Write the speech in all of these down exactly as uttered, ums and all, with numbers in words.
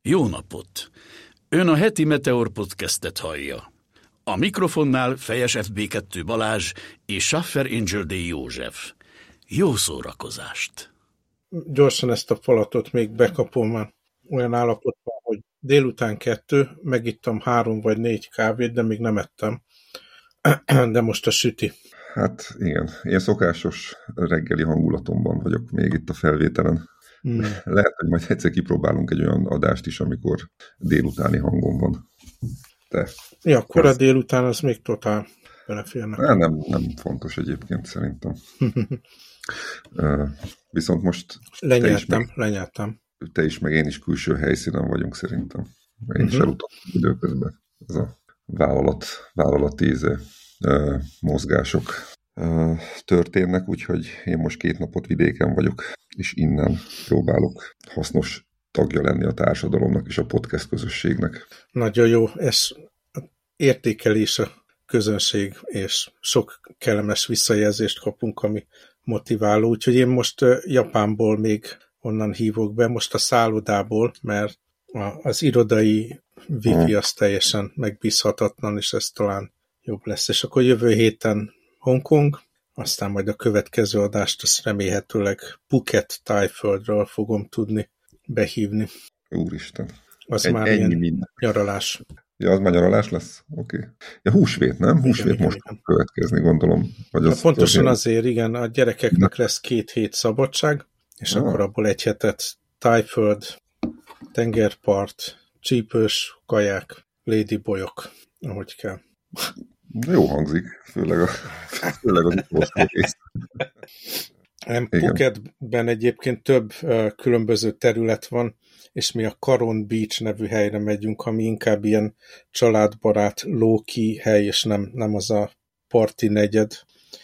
Jó napot! Ön a heti Meteor podcastet hallja. A mikrofonnál Fejes ef bé kettő Balázs és Schaffer Angel D. József. Jó szórakozást! Gyorsan ezt a falatot még bekapom, már olyan állapotban, hogy délután kettő, megittam három vagy négy kávét, de még nem ettem. De most a süti. Hát igen, én szokásos reggeli hangulatomban vagyok még itt a felvételen. Hmm. Lehet, hogy majd egyszer kipróbálunk egy olyan adást is, amikor délutáni hangom van. De ja, kora ez... délután az még totál beleférnek. Nem, nem, nem fontos egyébként szerintem. uh, viszont most lenyeltem, meg, lenyeltem. Te is, meg én is külső helyszínen vagyunk szerintem. Én is uh-huh. elutaztam időközben. Ez a vállalat, vállalati íze, uh, mozgások uh, történnek, úgyhogy én most két napot vidéken vagyok, és innen próbálok hasznos tagja lenni a társadalomnak és a podcast közösségnek. Nagyon jó, ez értékelés a közönség, és sok kellemes visszajelzést kapunk, ami motiváló. Úgyhogy én most Japánból még onnan hívok be, most a szállodából, mert az irodai wifi az teljesen megbízhatatlan, és ez talán jobb lesz. És akkor jövő héten Hongkong, aztán majd a következő adást azt remélhetőleg Phuket, Tájföldről fogom tudni behívni. Úristen. Az egy, már ilyen minden. Nyaralás. Ja, az már nyaralás lesz? Oké. Okay. Ja, húsvét, nem? Húsvét igen, most igen. következni, gondolom. Vagy az pontosan azért, azért, igen, a gyerekeknek lesz két hét szabadság, és ah. akkor abból egy hetet Tájföld, tengerpart, csípős, kaják, ladyboyok, ahogy kell. Jó hangzik, főleg, a, főleg az utolsó rész. Phuketben egyébként több uh, különböző terület van, és mi a Caron Beach nevű helyre megyünk, ami inkább ilyen családbarát, low-key hely, és nem, nem az a parti negyed,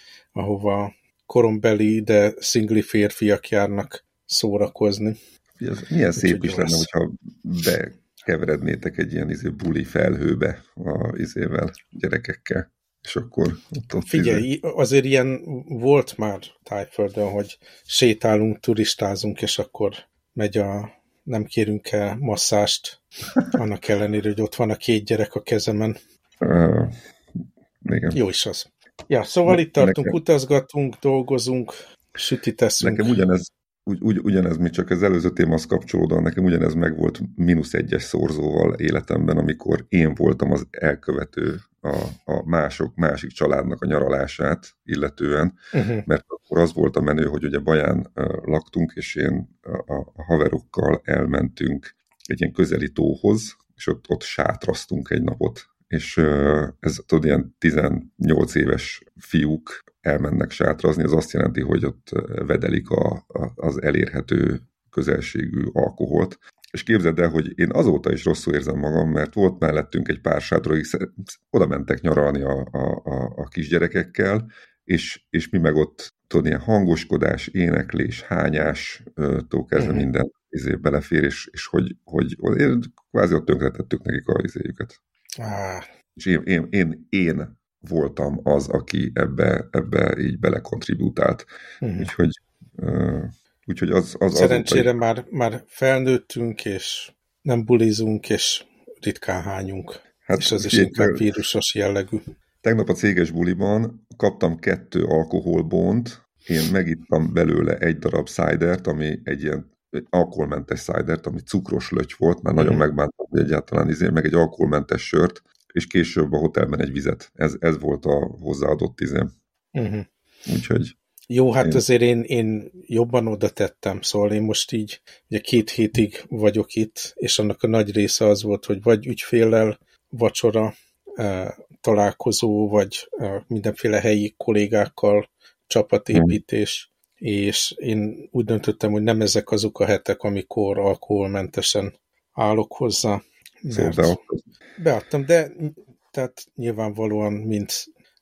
ahova korombeli, de szingli férfiak járnak szórakozni. Ez milyen szép úgy, is lenne, lesz. Hogyha bekeverednétek egy ilyen izé, buli felhőbe a izével, gyerekekkel. És akkor ott, ott figyelj, izé... azért ilyen volt már Tájföldön, hogy sétálunk, turistázunk, és akkor megy a nem kérünk el masszást, annak ellenére, hogy ott van a két gyerek a kezemen. Uh, igen. Jó is az. Ja, szóval ne, itt tartunk, nekem, utazgatunk, dolgozunk, sütit teszünk. Nekem ugyanez, ugy, ugy, ugyanez, mi csak az előző témához kapcsolódóan, nekem ugyanez megvolt mínusz egyes szorzóval életemben, amikor én voltam az elkövető a, a mások, másik családnak a nyaralását illetően, uh-huh. mert akkor az volt a menő, hogy ugye Baján uh, laktunk, és én a, a haverokkal elmentünk egy ilyen közeli tóhoz, és ott, ott sátraztunk egy napot, és uh, ez tudod, ilyen tizennyolc éves fiúk elmennek sátrazni, az azt jelenti, hogy ott vedelik a, a, az elérhető közelségű alkoholt. És képzeld el, hogy én azóta is rosszul érzem magam, mert volt mellettünk egy pár sátor, akik oda mentek nyaralni a, a, a, a kisgyerekekkel, és, és mi meg ott, tudod, ilyen hangoskodás, éneklés, hányás, tó kezdve mm-hmm. minden izé belefér, és, és hogy, hogy én kvázi ott tönkretettük nekik a izéjüket. Ah. És én, én, én, én voltam az, aki ebbe, ebbe így belekontribútált. Mm-hmm. Úgyhogy... Uh, Úgyhogy az, az szerencsére azóta... már, már felnőttünk, és nem bulizunk, és ritkán hányunk. Hát és az is inkább vírusos jellegű. Tegnap a céges buliban kaptam kettő alkoholbont, én megittam belőle egy darab cidert, ami egy ilyen egy alkoholmentes cidert, ami cukros löty volt, már nagyon mm. megbántam, hogy egyáltalán izé, meg egy alkoholmentes sört, és később a hotelben egy vizet. Ez, ez volt a hozzáadott izém. Mm-hmm. Úgyhogy jó, hát én... azért én, én jobban oda tettem, szóval én most így ugye két hétig vagyok itt, és annak a nagy része az volt, hogy vagy ügyféllel vacsora, eh, találkozó, vagy eh, mindenféle helyi kollégákkal csapatépítés, mm. és én úgy döntöttem, hogy nem ezek azok a hetek, amikor alkoholmentesen állok hozzá. Szóval beadtam, de tehát nyilvánvalóan, mint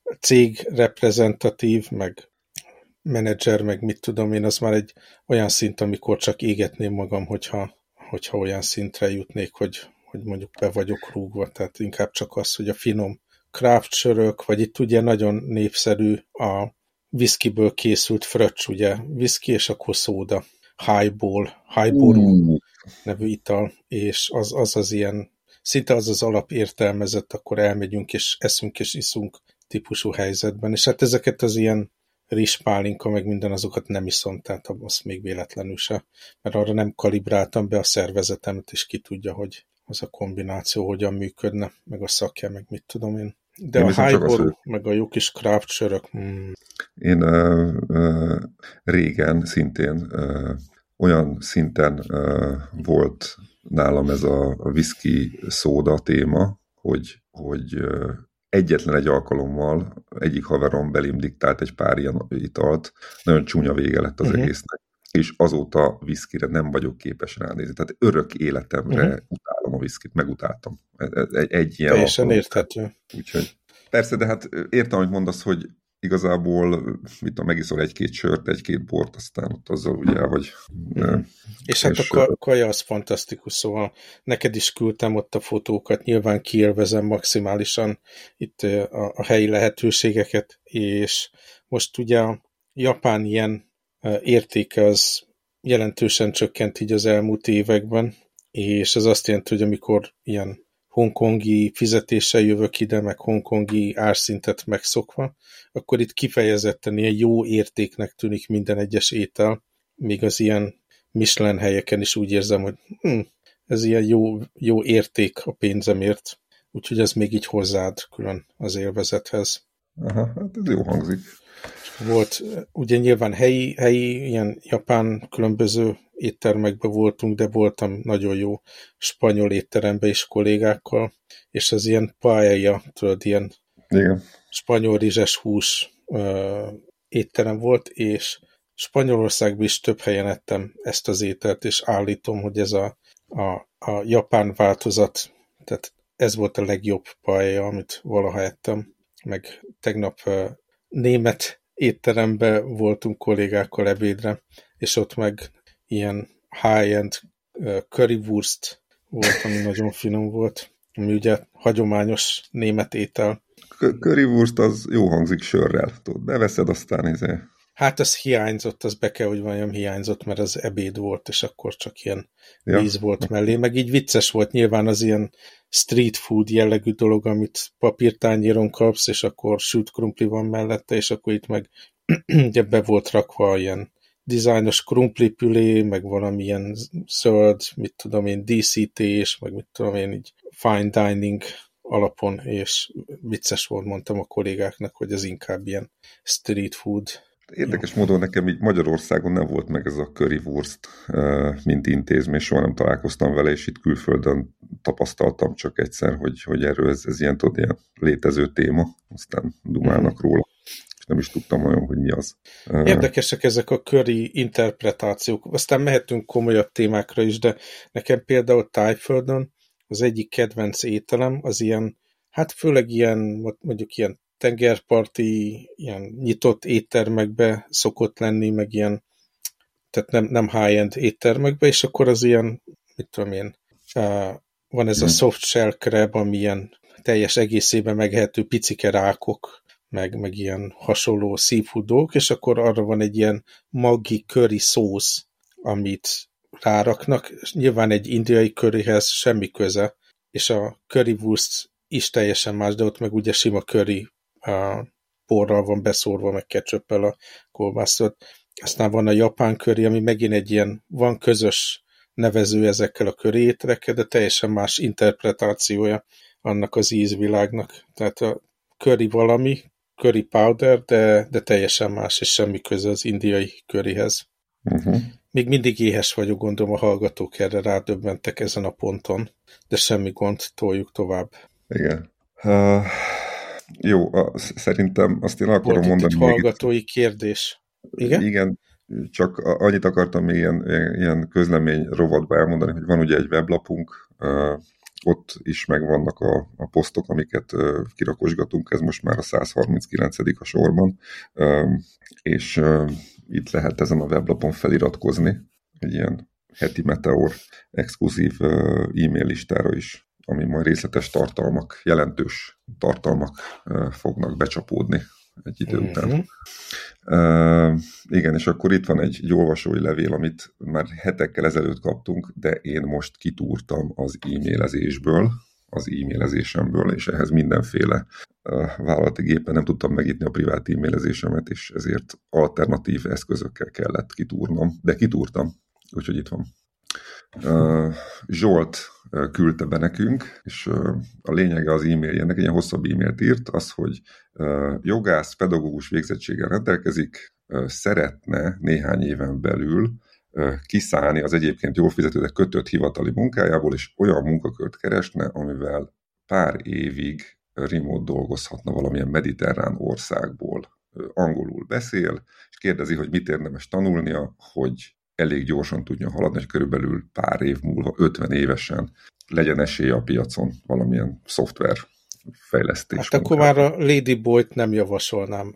cég reprezentatív, meg menedzser, meg mit tudom én, az már egy olyan szint, amikor csak égetném magam, hogyha, hogyha olyan szintre jutnék, hogy, hogy mondjuk be vagyok rúgva, tehát inkább csak az, hogy a finom craft sörök, vagy itt ugye nagyon népszerű a whiskeyből készült fröccs, ugye, whisky és akkor szóda. highball, highború Uh. nevű ital, és az, az az ilyen, szinte az az alapértelmezett, akkor elmegyünk és eszünk és iszunk típusú helyzetben, és hát ezeket az ilyen rizspálinka, meg minden azokat nem iszom, tehát azt még véletlenül se, mert arra nem kalibráltam be a szervezetemet, és ki tudja, hogy az a kombináció hogyan működne, meg a szakja, meg mit tudom én. De én a highball, meg a jó kis craft sörök. Mm. Én uh, uh, régen szintén uh, olyan szinten uh, volt nálam ez a, a whisky szóda téma, hogy, hogy uh, egyetlen egy alkalommal egyik haverom belém diktált egy pár ilyen italt, nagyon csúnya vége lett az uh-huh. egésznek, és azóta whiskyre nem vagyok képes ránézni. Tehát örök életemre uh-huh. utálom a whiskyt, megutáltam. Egy, egy ilyen teljesen érthető. Úgyhogy persze, de hát értem, hogy mondasz, hogy igazából mit tudom, megiszol egy-két sört, egy-két bort, aztán ott azzal ugye, hogy... Mm. És hát és a kaja az fantasztikus, szóval neked is küldtem ott a fotókat, nyilván kiélvezem maximálisan itt a, a helyi lehetőségeket, és most ugye a japán ilyen értéke az jelentősen csökkent így az elmúlt években, és ez azt jelenti, hogy amikor ilyen hongkongi fizetéssel jövök ide, meg hongkongi árszintet megszokva, akkor itt kifejezetten ilyen jó értéknek tűnik minden egyes étel, még az ilyen Michelin helyeken is úgy érzem, hogy hm, ez ilyen jó, jó érték a pénzemért, úgyhogy ez még így hozzáad külön az élvezethez. Aha, hát ez jó hangzik. Volt, ugye nyilván helyi, helyi ilyen japán különböző éttermekben voltunk, de voltam nagyon jó spanyol étteremben is kollégákkal, és az ilyen paella, tudod, ilyen igen. spanyol rizses hús uh, étterem volt, és Spanyolországban is több helyen ettem ezt az ételt, és állítom, hogy ez a, a, a japán változat, tehát ez volt a legjobb paella, amit valaha ettem, meg tegnap uh, német étteremben voltunk kollégákkal ebédre, és ott meg ilyen high-end uh, currywurst volt, ami nagyon finom volt, ami ugye hagyományos német étel. Currywurst az jó hangzik sörrel, tudod, beveszed, aztán izé. Hát az hiányzott, az be kell, hogy valami hiányzott, mert az ebéd volt, és akkor csak ilyen ja. víz volt mellé, meg így vicces volt, nyilván az ilyen street food jellegű dolog, amit papírtányéron kapsz, és akkor sült krumpli van mellette, és akkor itt meg ugye be volt rakva ilyen dizájnos krumplipülé, meg valamilyen zöld, mit tudom én, díszítés, meg mit tudom én, így fine dining alapon, és vicces volt, mondtam a kollégáknak, hogy ez inkább ilyen street food. Érdekes módon nekem így Magyarországon nem volt meg ez a currywurst, mint intézmény, soha nem találkoztam vele, és itt külföldön tapasztaltam csak egyszer, hogy, hogy erről ez, ez ilyen, tudod, ilyen létező téma, aztán dumálnak mm. róla, és nem is tudtam olyan, hogy mi az. Érdekesek ezek a curry interpretációk, aztán mehetünk komolyabb témákra is, de nekem például Tájföldön az egyik kedvenc ételem az ilyen, hát főleg ilyen, mondjuk ilyen tengerparti, ilyen nyitott éttermekbe szokott lenni, meg ilyen, tehát nem, nem high-end éttermekbe, és akkor az ilyen, mit tudom én, uh, van ez a soft shell crab, ami ilyen teljes egészében megehető picike rákok, meg, meg ilyen hasonló seafood dolgok, és akkor arra van egy ilyen maggi curry szósz, amit ráraknak, és nyilván egy indiai curryhez semmi köze, és a currywurst is teljesen más, de ott meg ugye sima curry a porral van beszórva, meg ketchuppel a kolbászot. Aztán van a japán curry, ami megint egy ilyen, van közös nevező ezekkel a curry ételekkel, de teljesen más interpretációja annak az ízvilágnak. Tehát a curry valami, curry powder, de, de teljesen más, és semmi köze az indiai curryhez. Uh-huh. Még mindig éhes vagyok, gondolom a hallgatók erre rádöbbentek ezen a ponton, de semmi gond, toljuk tovább. Igen. Uh... Jó, a, szerintem azt én akarom Volt mondani. Volt egy hallgatói kérdés. Igen? Igen, csak annyit akartam még ilyen, ilyen közlemény rovatba elmondani, hogy van ugye egy weblapunk, uh, ott is megvannak a, a posztok, amiket uh, kirakosgatunk, ez most már a száz harminckilencedik a sorban, uh, és uh, itt lehet ezen a weblapon feliratkozni, egy ilyen heti Meteor exkluzív uh, e-mail listára is, ami majd részletes tartalmak, jelentős tartalmak uh, fognak becsapódni egy idő uh-huh. után. Uh, igen, és akkor itt van egy, egy olvasói levél, amit már hetekkel ezelőtt kaptunk, de én most kitúrtam az e-mailezésből, az e-mailezésemből, és ehhez mindenféle uh, vállalati gépen nem tudtam megnyitni a privát e-mailezésemet, és ezért alternatív eszközökkel kellett kitúrnom, de kitúrtam, úgyhogy itt van. Uh, Zsolt uh, küldte be nekünk, és uh, a lényege az e-mailjének, egy ilyen hosszabb e-mailt írt, az, hogy uh, jogász, pedagógus végzettséggel rendelkezik, uh, szeretne néhány éven belül uh, kiszállni az egyébként jól fizető, de kötött hivatali munkájából, és olyan munkakört keresne, amivel pár évig remote dolgozhatna valamilyen mediterrán országból. Uh, angolul beszél, és kérdezi, hogy mit érdemes tanulnia, hogy elég gyorsan tudjon haladni, és körülbelül pár év múlva, ötven évesen legyen esélye a piacon valamilyen szoftver fejlesztés. Hát akkor már a Ladyboy-t nem javasolnám.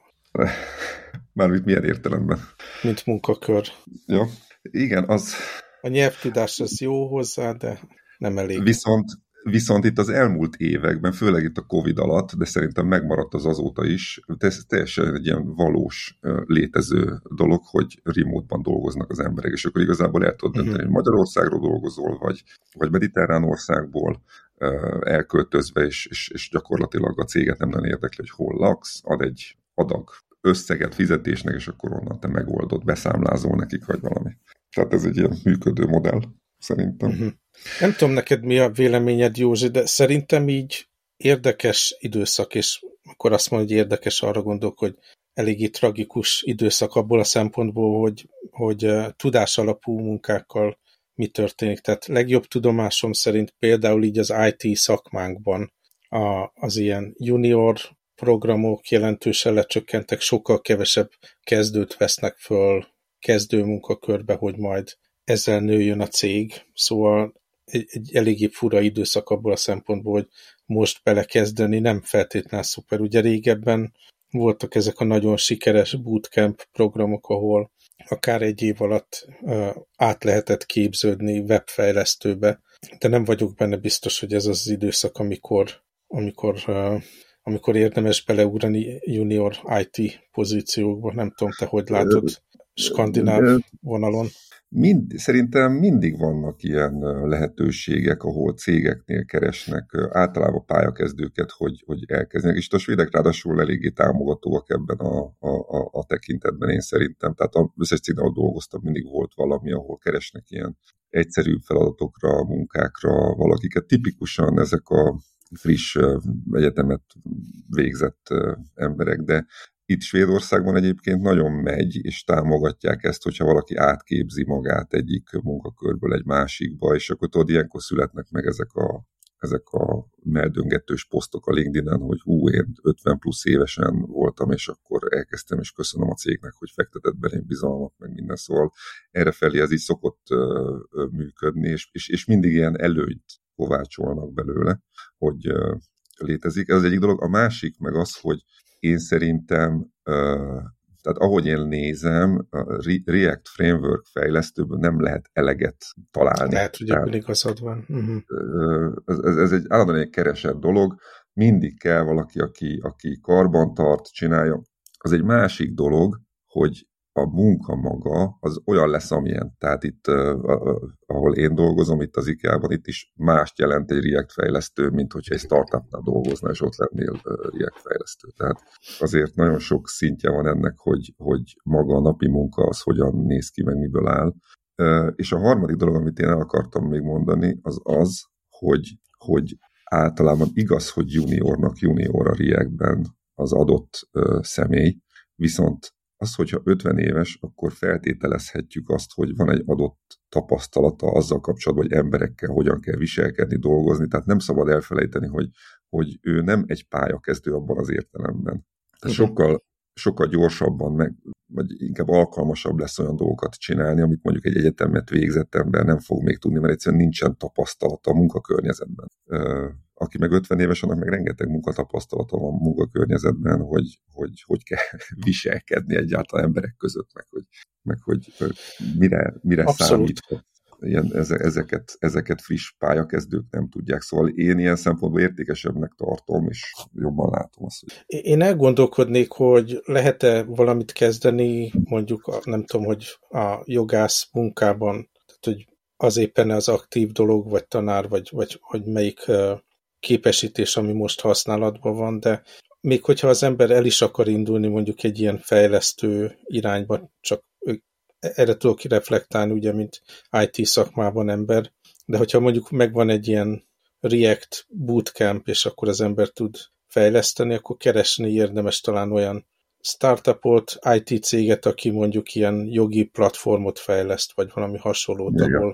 Mármint milyen értelemben? Mint munkakör. Ja, igen, az... A nyelvtudás az jó hozzá, de nem elég. Viszont, viszont itt az elmúlt években, főleg itt a Covid alatt, de szerintem megmaradt az azóta is, ez teljesen egy ilyen valós létező dolog, hogy remote-ban dolgoznak az emberek, és akkor igazából el tudod dönteni, uh-huh. hogy Magyarországról dolgozol, vagy, vagy mediterrán országból elköltözve, és, és, és gyakorlatilag a céget nem nagyon érdekli, hogy hol laksz, ad egy adag összeget fizetésnek, és akkor onnan te megoldod, beszámlázol nekik, vagy valami. Tehát ez egy ilyen működő modell, szerintem. Uh-huh. Nem tudom neked mi a véleményed, Józsi, de szerintem így érdekes időszak, és akkor azt mondom, hogy érdekes, arra gondolok, hogy eléggé tragikus időszak abból a szempontból, hogy, hogy tudás alapú munkákkal mi történik. Tehát legjobb tudomásom szerint például így az i té szakmánkban a, az ilyen junior programok jelentősen lecsökkentek, sokkal kevesebb kezdőt vesznek föl kezdő munkakörbe, hogy majd ezzel nőjön a cég. Szóval egy, egy eléggé fura időszak abból a szempontból, hogy most belekezdeni nem feltétlenül szuper. Ugye régebben voltak ezek a nagyon sikeres bootcamp programok, ahol akár egy év alatt uh, át lehetett képződni webfejlesztőbe, de nem vagyok benne biztos, hogy ez az időszak, amikor, amikor, uh, amikor érdemes beleugrani junior i té pozíciókba. Nem tudom, te hogy látod skandináv vonalon? Mind, szerintem mindig vannak ilyen lehetőségek, ahol cégeknél keresnek általában pályakezdőket, hogy, hogy elkezdjenek, és a svédek ráadásul eléggé támogatóak ebben a, a, a tekintetben, én szerintem. Tehát az összes cégnél, ahol dolgoztam, mindig volt valami, ahol keresnek ilyen egyszerűbb feladatokra, munkákra valakiket. Tipikusan ezek a friss egyetemet végzett emberek, de itt Svédországban egyébként nagyon megy, és támogatják ezt, hogyha valaki átképzi magát egyik munkakörből egy másikba, és akkor tudod, ilyenkor születnek meg ezek a, ezek a meldöngetős posztok a LinkedIn-en, hogy hú, én ötven plusz évesen voltam, és akkor elkezdtem, és köszönöm a cégnek, hogy fektetett belém bizalmat, meg minden, szóval errefelé ez így szokott uh, működni, és, és, és mindig ilyen előnyt kovácsolnak belőle, hogy uh, létezik. Ez az egyik dolog. A másik meg az, hogy én szerintem, uh, tehát ahogy én nézem, a React Framework fejlesztőből nem lehet eleget találni. Lehet, hogy ebben igazad van. Uh-huh. Ez, ez, ez egy állandóan egy keresett dolog. Mindig kell valaki, aki, aki karban-tart, csinálja. Az egy másik dolog, hogy a munka maga az olyan lesz, amilyen. Tehát itt, uh, ahol én dolgozom, itt az IKEA-ban, itt is mást jelent egy React fejlesztő, mint hogyha egy startupnál dolgozna, és ott lennél uh, React fejlesztő. Tehát azért nagyon sok szintje van ennek, hogy, hogy maga a napi munka az hogyan néz ki, meg miből áll. Uh, és a harmadik dolog, amit én el akartam még mondani, az az, hogy, hogy általában igaz, hogy juniornak junior a React-ben az adott uh, személy, viszont az, hogyha ötven éves, akkor feltételezhetjük azt, hogy van egy adott tapasztalata azzal kapcsolatban, hogy emberekkel hogyan kell viselkedni, dolgozni, tehát nem szabad elfelejteni, hogy, hogy ő nem egy pályakezdő abban az értelemben. Tehát uh-huh. sokkal, sokkal gyorsabban, meg, vagy inkább alkalmasabb lesz olyan dolgokat csinálni, amit mondjuk egy egyetemet végzett ember nem fog még tudni, mert egyszerűen nincsen tapasztalata a munkakörnyezetben. Aki meg ötven éves, annak meg rengeteg munkatapasztalata van munkakörnyezetben, hogy hogy, hogy kell viselkedni egyáltalán emberek között, meg hogy, meg hogy mire, mire számít. ilyen, ezeket, ezeket friss pályakezdők nem tudják. Szóval én ilyen szempontból értékesebbnek tartom, és jobban látom azt, hogy... Én elgondolkodnék, hogy lehet-e valamit kezdeni, mondjuk, nem tudom, hogy a jogász munkában, tehát, hogy az éppen az aktív dolog, vagy tanár, vagy, vagy hogy melyik képesítés, ami most használatban van, de még hogyha az ember el is akar indulni mondjuk egy ilyen fejlesztő irányba, csak erre tudok reflektálni, ugye, mint i té szakmában ember, de hogyha mondjuk megvan egy ilyen React bootcamp, és akkor az ember tud fejleszteni, akkor keresni érdemes talán olyan startupot, i té céget, aki mondjuk ilyen jogi platformot fejleszt, vagy valami hasonlót, igen, ahol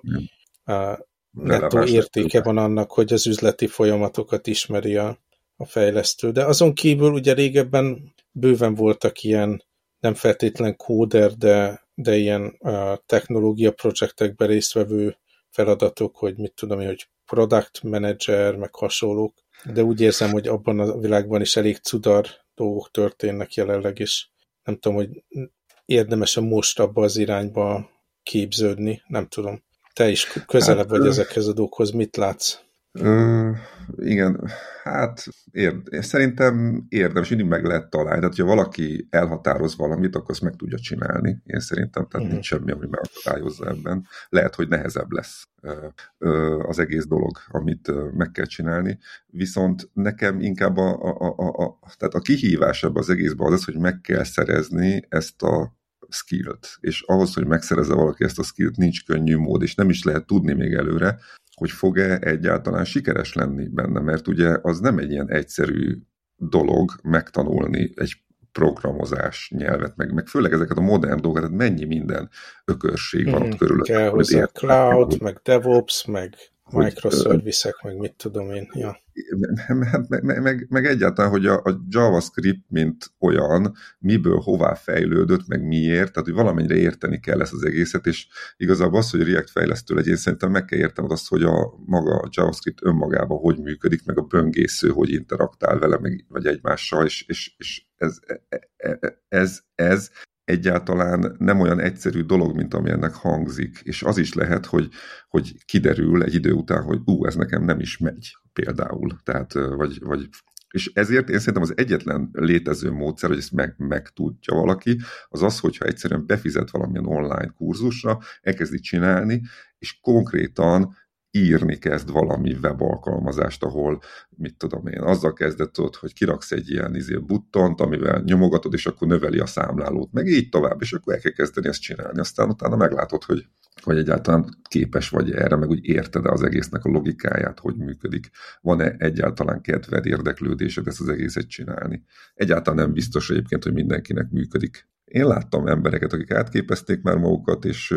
a nettó értéke van annak, hogy az üzleti folyamatokat ismeri a, a fejlesztő. De azon kívül ugye régebben bőven voltak ilyen, nem feltétlen kóder, de, de ilyen uh, technológia projektekben résztvevő feladatok, hogy mit tudom én, hogy product manager, meg hasonlók. De úgy érzem, hogy abban a világban is elég cudar dolgok történnek jelenleg, és nem tudom, hogy érdemes-e most abba az irányba képződni, nem tudom. Te is közelebb hát, vagy ezekhez a dolgokhoz, mit látsz? Ö, igen, hát ér, szerintem érdemes, mindig meg lehet találni. Tehát, ha valaki elhatároz valamit, akkor azt meg tudja csinálni, én szerintem, tehát uh-huh. nincs semmi, ami megakadályozza ebben. Lehet, hogy nehezebb lesz ö, ö, az egész dolog, amit ö, meg kell csinálni, viszont nekem inkább a, a, a, a, tehát a kihívás ebben az egészben az, az, hogy meg kell szerezni ezt a skillt, és ahhoz, hogy megszerezze valaki ezt a skillt, nincs könnyű mód, és nem is lehet tudni még előre, hogy fog-e egyáltalán sikeres lenni benne, mert ugye az nem egy ilyen egyszerű dolog megtanulni egy programozás nyelvet, meg, meg főleg ezeket a modern dolgokat, tehát mennyi minden ökörség van mm, ott körülött. Kell hozzá cloud, meg, meg DevOps, meg microservice-ek, meg mit tudom én. Ja. Meg, meg, meg, meg egyáltalán, hogy a, a JavaScript, mint olyan, miből hová fejlődött, meg miért, tehát hogy valamennyire érteni kell ezt az egészet, és igazából az, hogy React fejlesztő legyen, szerintem meg kell értened azt, hogy a maga a JavaScript önmagában hogy működik, meg a böngésző, hogy interaktál vele, meg, vagy egymással, és, és, és ez, ez, ez, ez egyáltalán nem olyan egyszerű dolog, mint ami ennek hangzik, és az is lehet, hogy, hogy kiderül egy idő után, hogy ú, ez nekem nem is megy például. Tehát, vagy, vagy, és ezért én szerintem az egyetlen létező módszer, hogy ezt meg, megtudja valaki, az az, hogyha egyszerűen befizet valamilyen online kurzusra, elkezdi csinálni, és konkrétan írni kezd valami webalkalmazást, ahol, mit tudom én, azzal kezdett ott, hogy kiraksz egy ilyen izé, buttont, amivel nyomogatod, és akkor növeli a számlálót, meg így tovább, és akkor el kell kezdeni ezt csinálni. Aztán utána meglátod, hogy, hogy egyáltalán képes vagy erre, meg úgy érted-e az egésznek a logikáját, hogy működik. Van-e egyáltalán kedved, érdeklődésed ezt az egészet csinálni? Egyáltalán nem biztos egyébként, hogy mindenkinek működik. Én láttam embereket, akik átképezték már magukat, és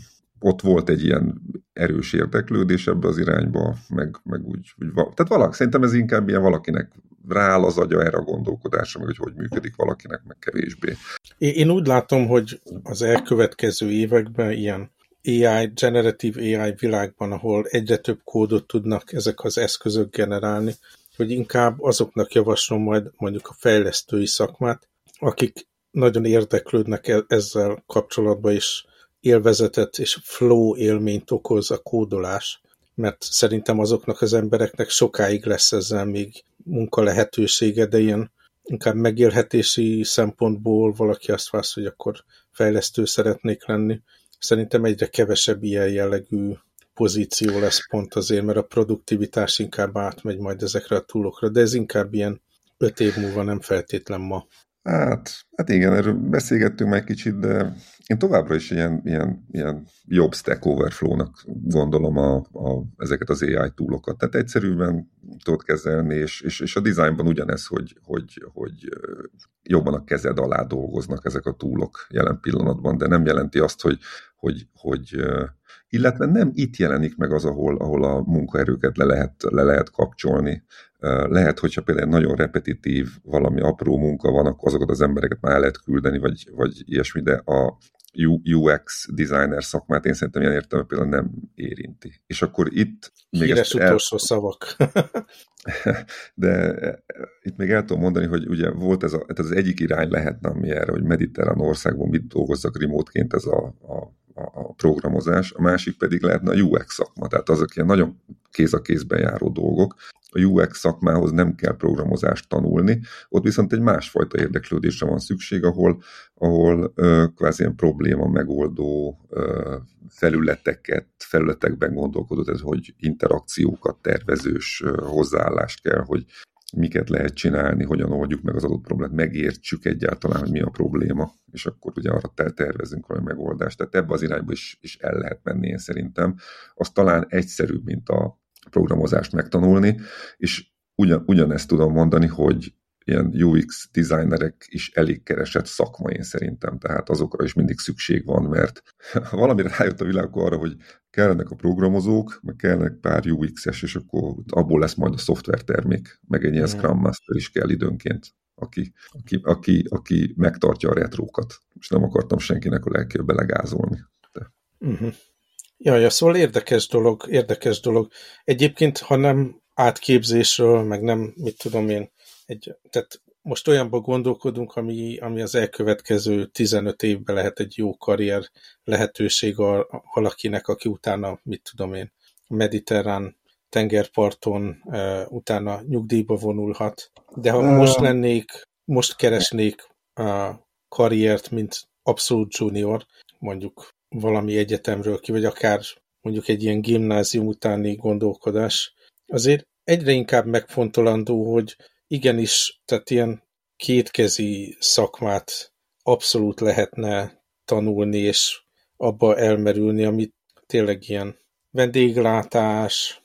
ott volt egy ilyen erős érdeklődés ebbe az irányba, meg, meg úgy, úgy tehát valaki, szerintem ez inkább ilyen valakinek rááll az agya erre a gondolkodásra, meg hogy hogy működik valakinek, meg kevésbé. Én úgy látom, hogy az elkövetkező években ilyen á i, generatív á i világban, ahol egyre több kódot tudnak ezek az eszközök generálni, hogy inkább azoknak javaslom majd mondjuk a fejlesztői szakmát, akik nagyon érdeklődnek ezzel kapcsolatban is, élvezetet és flow élményt okoz a kódolás, mert szerintem azoknak az embereknek sokáig lesz ezzel még munka lehetősége, de ilyen inkább megélhetési szempontból valaki azt válasz, hogy akkor fejlesztő szeretnék lenni. Szerintem egyre kevesebb ilyen jellegű pozíció lesz pont azért, mert a produktivitás inkább átmegy majd ezekre a túlokra, de ez inkább ilyen öt év múlva, nem feltétlen ma. Hát, hát igen, erről beszélgettünk meg kicsit, de én továbbra is ilyen, ilyen, ilyen jobb Stack Overflow-nak gondolom a, a, ezeket az á i túlokat. Tehát egyszerűen tudod kezelni, és, és, és a designban ugyanez, hogy, hogy, hogy jobban a kezed alá dolgoznak ezek a túlok jelen pillanatban, de nem jelenti azt, hogy, hogy, hogy illetve nem itt jelenik meg az, ahol, ahol a munkaerőket le lehet, le lehet kapcsolni. Lehet, hogyha például nagyon repetitív valami apró munka van, akkor azokat az embereket már el lehet küldeni, vagy, vagy ilyesmi, de a u ekс designer szakmát én szerintem ilyen értelme például nem érinti. És akkor itt... Híres utolsó el... szavak. De itt még el tudom mondani, hogy ugye volt ez, a, ez az egyik irány lehetne, ami erre, hogy mediterrán országban mit dolgozzak remote-ként, ez a, a a programozás, a másik pedig lehetne a u iksz szakma, tehát azok ilyen nagyon kéz a kézben járó dolgok. A u iksz szakmához nem kell programozást tanulni, ott viszont egy másfajta érdeklődésre van szükség, ahol, ahol uh, kvázi ilyen probléma megoldó uh, felületeket, felületekben gondolkodott, ez, hogy interakciókat, tervezős uh, hozzáállást kell, hogy miket lehet csinálni, hogyan oldjuk meg az adott problémát, megértsük egyáltalán, hogy mi a probléma, és akkor ugye arra tervezünk valami megoldást. Tehát ebbe az irányba is, is el lehet menni, én szerintem. Az talán egyszerűbb, mint a programozást megtanulni, és ugyan, ugyanezt tudom mondani, hogy ilyen u iksz designerek is elég keresett szakma, én szerintem, tehát azokra is mindig szükség van, mert valamire rájött a világ arra, hogy kellenek a programozók, meg kellenek pár u iksz-es, és akkor abból lesz majd a szoftvertermék, meg egy ilyen Scrum Master is kell időnként, aki, aki, aki, aki megtartja a retrókat, és nem akartam senkinek a lelkébe belegázolni. De. Uh-huh. Jaj, szóval érdekes dolog, érdekes dolog. Egyébként, ha nem átképzésről, meg nem, mit tudom én, egy, tehát most olyanban gondolkodunk, ami, ami az elkövetkező tizenöt évben lehet egy jó karrier lehetőség a, valakinek, aki utána, mit tudom én, mediterrán tengerparton uh, utána nyugdíjba vonulhat. De ha most lennék, most keresnék a karriert, mint abszolút junior, mondjuk valami egyetemről ki, vagy akár mondjuk egy ilyen gimnázium utáni gondolkodás, azért egyre inkább megfontolandó, hogy igenis, tehát ilyen kétkezi szakmát abszolút lehetne tanulni, és abba elmerülni, amit tényleg ilyen vendéglátás,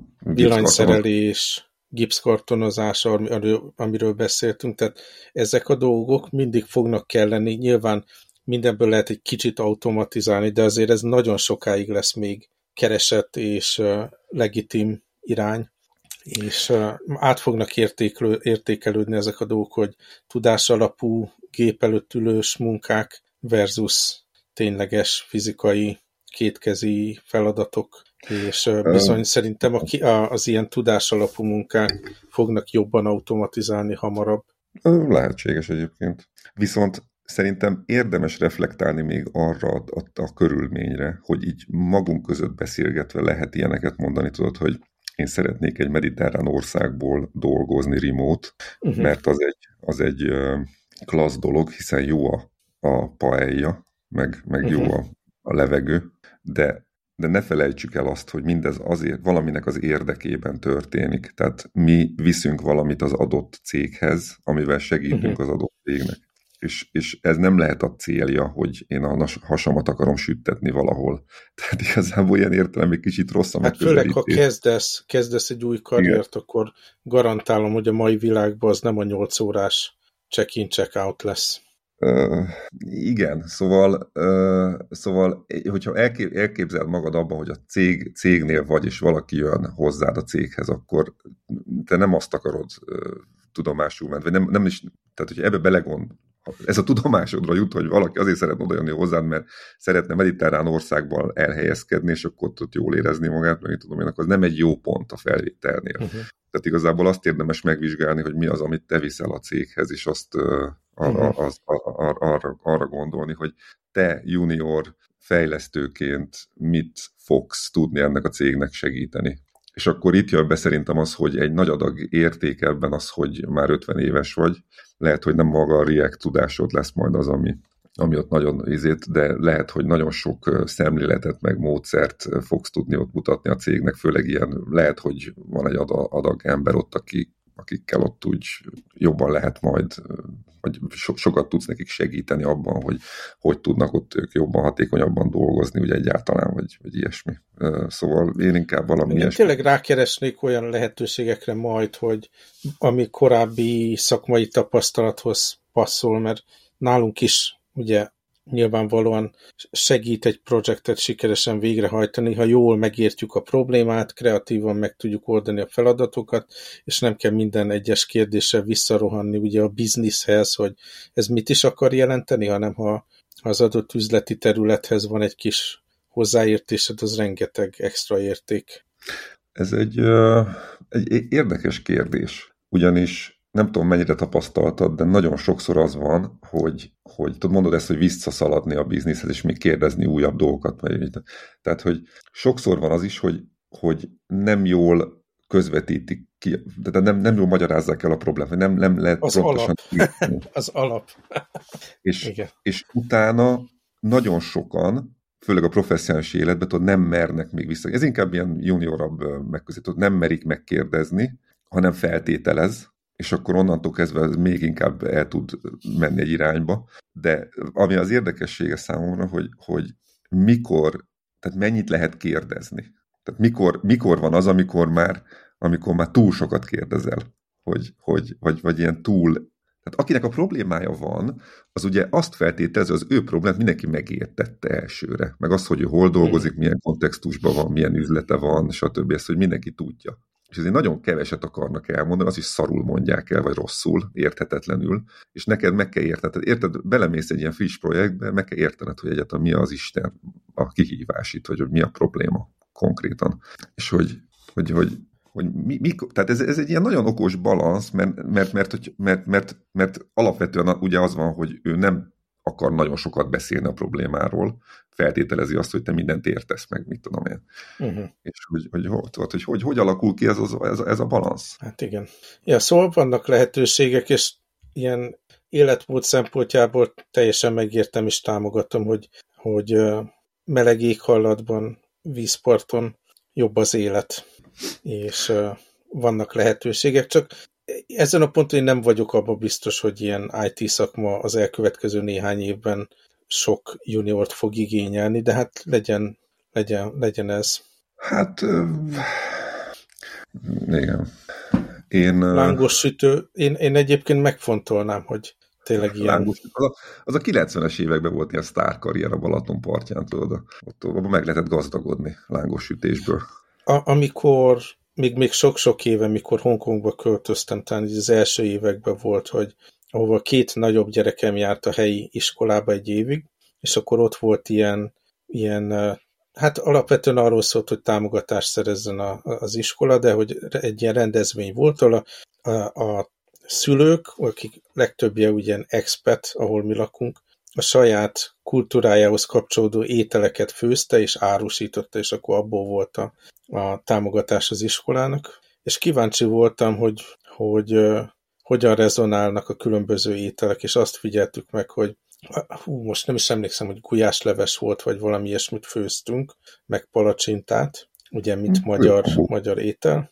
villanyszerelés, gipszkartonozás, amiről beszéltünk, tehát ezek a dolgok mindig fognak kelleni, nyilván mindenből lehet egy kicsit automatizálni, de azért ez nagyon sokáig lesz még keresett és uh, legitim irány, és uh, át fognak értékelő, értékelődni ezek a dolgok, hogy tudásalapú, gép előtt ülős munkák versus tényleges fizikai, kétkezi feladatok, és uh, bizony um, szerintem a, a, az ilyen tudásalapú munkák fognak jobban automatizálni hamarabb. Lehetséges egyébként. Viszont szerintem érdemes reflektálni még arra a, a körülményre, hogy így magunk között beszélgetve lehet ilyeneket mondani, tudod, hogy én szeretnék egy mediterrán országból dolgozni remote, uh-huh. mert az egy, az egy uh, klassz dolog, hiszen jó a, a paella, meg, meg uh-huh. jó a, a levegő, de, de ne felejtsük el azt, hogy mindez azért valaminek az érdekében történik. Tehát mi viszünk valamit az adott céghez, amivel segítünk uh-huh. az adott cégnek. És, és ez nem lehet a célja, hogy én a hasamat akarom süttetni valahol. Tehát igazából ilyen értelem egy kicsit rossz a megközelítés. Hát főleg, ha kezdesz, kezdesz egy új karriert, igen. akkor garantálom, hogy a mai világban az nem a nyolc órás check-in, check-out lesz. Uh, igen, szóval, uh, szóval hogyha elkép, elképzeld magad abban, hogy a cég, cégnél vagy, és valaki jön hozzád a céghez, akkor te nem azt akarod uh, tudomásul menni, vagy nem, nem is, tehát hogyha ebbe belegond, ez a tudomásodra jut, hogy valaki azért szeretne oda jönni hozzád, mert szeretne mediterrán országban elhelyezkedni, és akkor ott jól érezni magát, meg tudom én, akkor az nem egy jó pont a felvételnél. Uh-huh. Tehát igazából azt érdemes megvizsgálni, hogy mi az, amit te viszel a céghez, és azt uh, arra, az, arra, arra, arra gondolni, hogy te junior fejlesztőként mit fogsz tudni ennek a cégnek segíteni. És akkor itt jön be szerintem az, hogy egy nagy adag érték ebben az, hogy már ötven éves vagy. Lehet, hogy nem maga a React tudásod lesz majd az, ami, ami ott nagyon izét, de lehet, hogy nagyon sok szemléletet meg módszert fogsz tudni ott mutatni a cégnek, főleg ilyen, lehet, hogy van egy adag ember ott, aki, akikkel ott úgy jobban lehet majd, vagy so, sokat tudsz nekik segíteni abban, hogy hogy tudnak ott ők jobban, hatékonyabban dolgozni, ugye egyáltalán, vagy, vagy ilyesmi. Szóval én inkább valami én ilyesmi. Tényleg rákeresnék olyan lehetőségekre majd, hogy ami korábbi szakmai tapasztalathoz passzol, mert nálunk is ugye nyilvánvalóan segít egy projektet sikeresen végrehajtani, ha jól megértjük a problémát, kreatívan meg tudjuk oldani a feladatokat, és nem kell minden egyes kérdéssel visszarohanni ugye a bizniszhez, hogy ez mit is akar jelenteni, hanem ha az adott üzleti területhez van egy kis hozzáértésed, az rengeteg extra érték. Ez egy, egy érdekes kérdés, ugyanis nem tudom, mennyire tapasztaltad, de nagyon sokszor az van, hogy, hogy tudod, mondod ezt, hogy visszaszaladni a bizniszhez, és még kérdezni újabb dolgokat. Tehát, hogy sokszor van az is, hogy, hogy nem jól közvetítik ki, de nem, nem jól magyarázzák el a problémát, nem, nem lehet az pontosan... Alap. Az alap. És, és utána nagyon sokan, főleg a professzionális életben, tudod, nem mernek még vissza. Ez inkább ilyen juniorabb megközelítés, nem merik megkérdezni, hanem feltételez, és akkor onnantól kezdve még inkább el tud menni egy irányba. De ami az érdekessége számomra, hogy, hogy mikor, tehát mennyit lehet kérdezni. Tehát mikor, mikor van az, amikor már, amikor már túl sokat kérdezel, hogy, hogy, vagy, vagy ilyen túl... Tehát akinek a problémája van, az ugye azt feltételezi, az ő problémát mindenki megértette elsőre. Meg az, hogy ő hol dolgozik, milyen kontextusban van, milyen üzlete van, stb. Ezt, hogy mindenki tudja. És ezért nagyon keveset akarnak elmondani, az is szarul mondják el, vagy rosszul, érthetetlenül, és neked meg kell értened. Érted, belemész egy ilyen friss projektbe, meg kell értened, hogy egyáltalán mi az Isten a kihívás itt, vagy hogy mi a probléma konkrétan. És hogy, hogy, hogy, hogy mi, mi, tehát ez, ez egy ilyen nagyon okos balansz, mert, mert, mert, mert, mert, mert, mert alapvetően ugye az van, hogy ő nem akar nagyon sokat beszélni a problémáról, feltételezi azt, hogy te mindent értesz meg, mit tudom én. Uh-huh. És hogy hogy, hogy, hogy, hogy hogy alakul ki ez, az, ez, ez a balansz? Hát igen. Ja, szóval vannak lehetőségek, és ilyen életmód szempontjából teljesen megértem és támogatom, hogy, hogy meleg éghajlatban, vízparton jobb az élet, és vannak lehetőségek, csak ezen a ponton én nem vagyok abban biztos, hogy ilyen i té szakma az elkövetkező néhány évben sok juniort fog igényelni, de hát legyen, legyen, legyen ez. Hát, igen. Én... Lángos sütő. Én, én egyébként megfontolnám, hogy tényleg ilyen... Lángos, az, a, az a kilencvenes években volt ilyen sztárkarrier a Balaton partján, tudod, ott, ott meg lehetett gazdagodni lángos sütésből. A, amikor, még, még sok-sok éve, mikor Hongkongba költöztem, talán az első években volt, hogy ahol két nagyobb gyerekem járt a helyi iskolába egy évig, és akkor ott volt ilyen, ilyen hát alapvetően arról szólt, hogy támogatást szerezzen a, az iskola, de hogy egy ilyen rendezvény volt, ahol a, a, a szülők, akik legtöbbje ugyan expat, ahol mi lakunk, a saját kultúrájához kapcsolódó ételeket főzte és árusította, és akkor abból volt a, a támogatás az iskolának. És kíváncsi voltam, hogy, hogy uh, hogyan rezonálnak a különböző ételek, és azt figyeltük meg, hogy hú, most nem is emlékszem, hogy gulyásleves volt, vagy valami ilyesmit főztünk, meg palacsintát, ugye, mint magyar, magyar étel,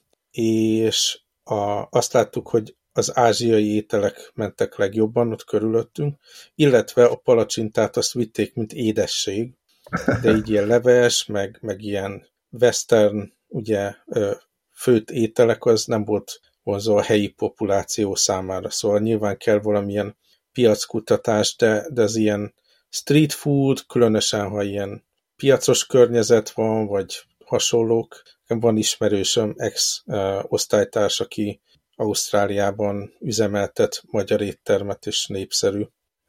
és a, azt láttuk, hogy az ázsiai ételek mentek legjobban ott körülöttünk, illetve a palacsintát azt vitték, mint édesség, de így ilyen leves, meg, meg ilyen western, ugye, főtt ételek, az nem volt vonzó a helyi populáció számára, szóval nyilván kell valamilyen piackutatás, de, de az ilyen street food, különösen, ha ilyen piacos környezet van, vagy hasonlók. Van ismerősöm, ex-osztálytárs, aki Ausztráliában üzemeltet magyar éttermet, és népszerű.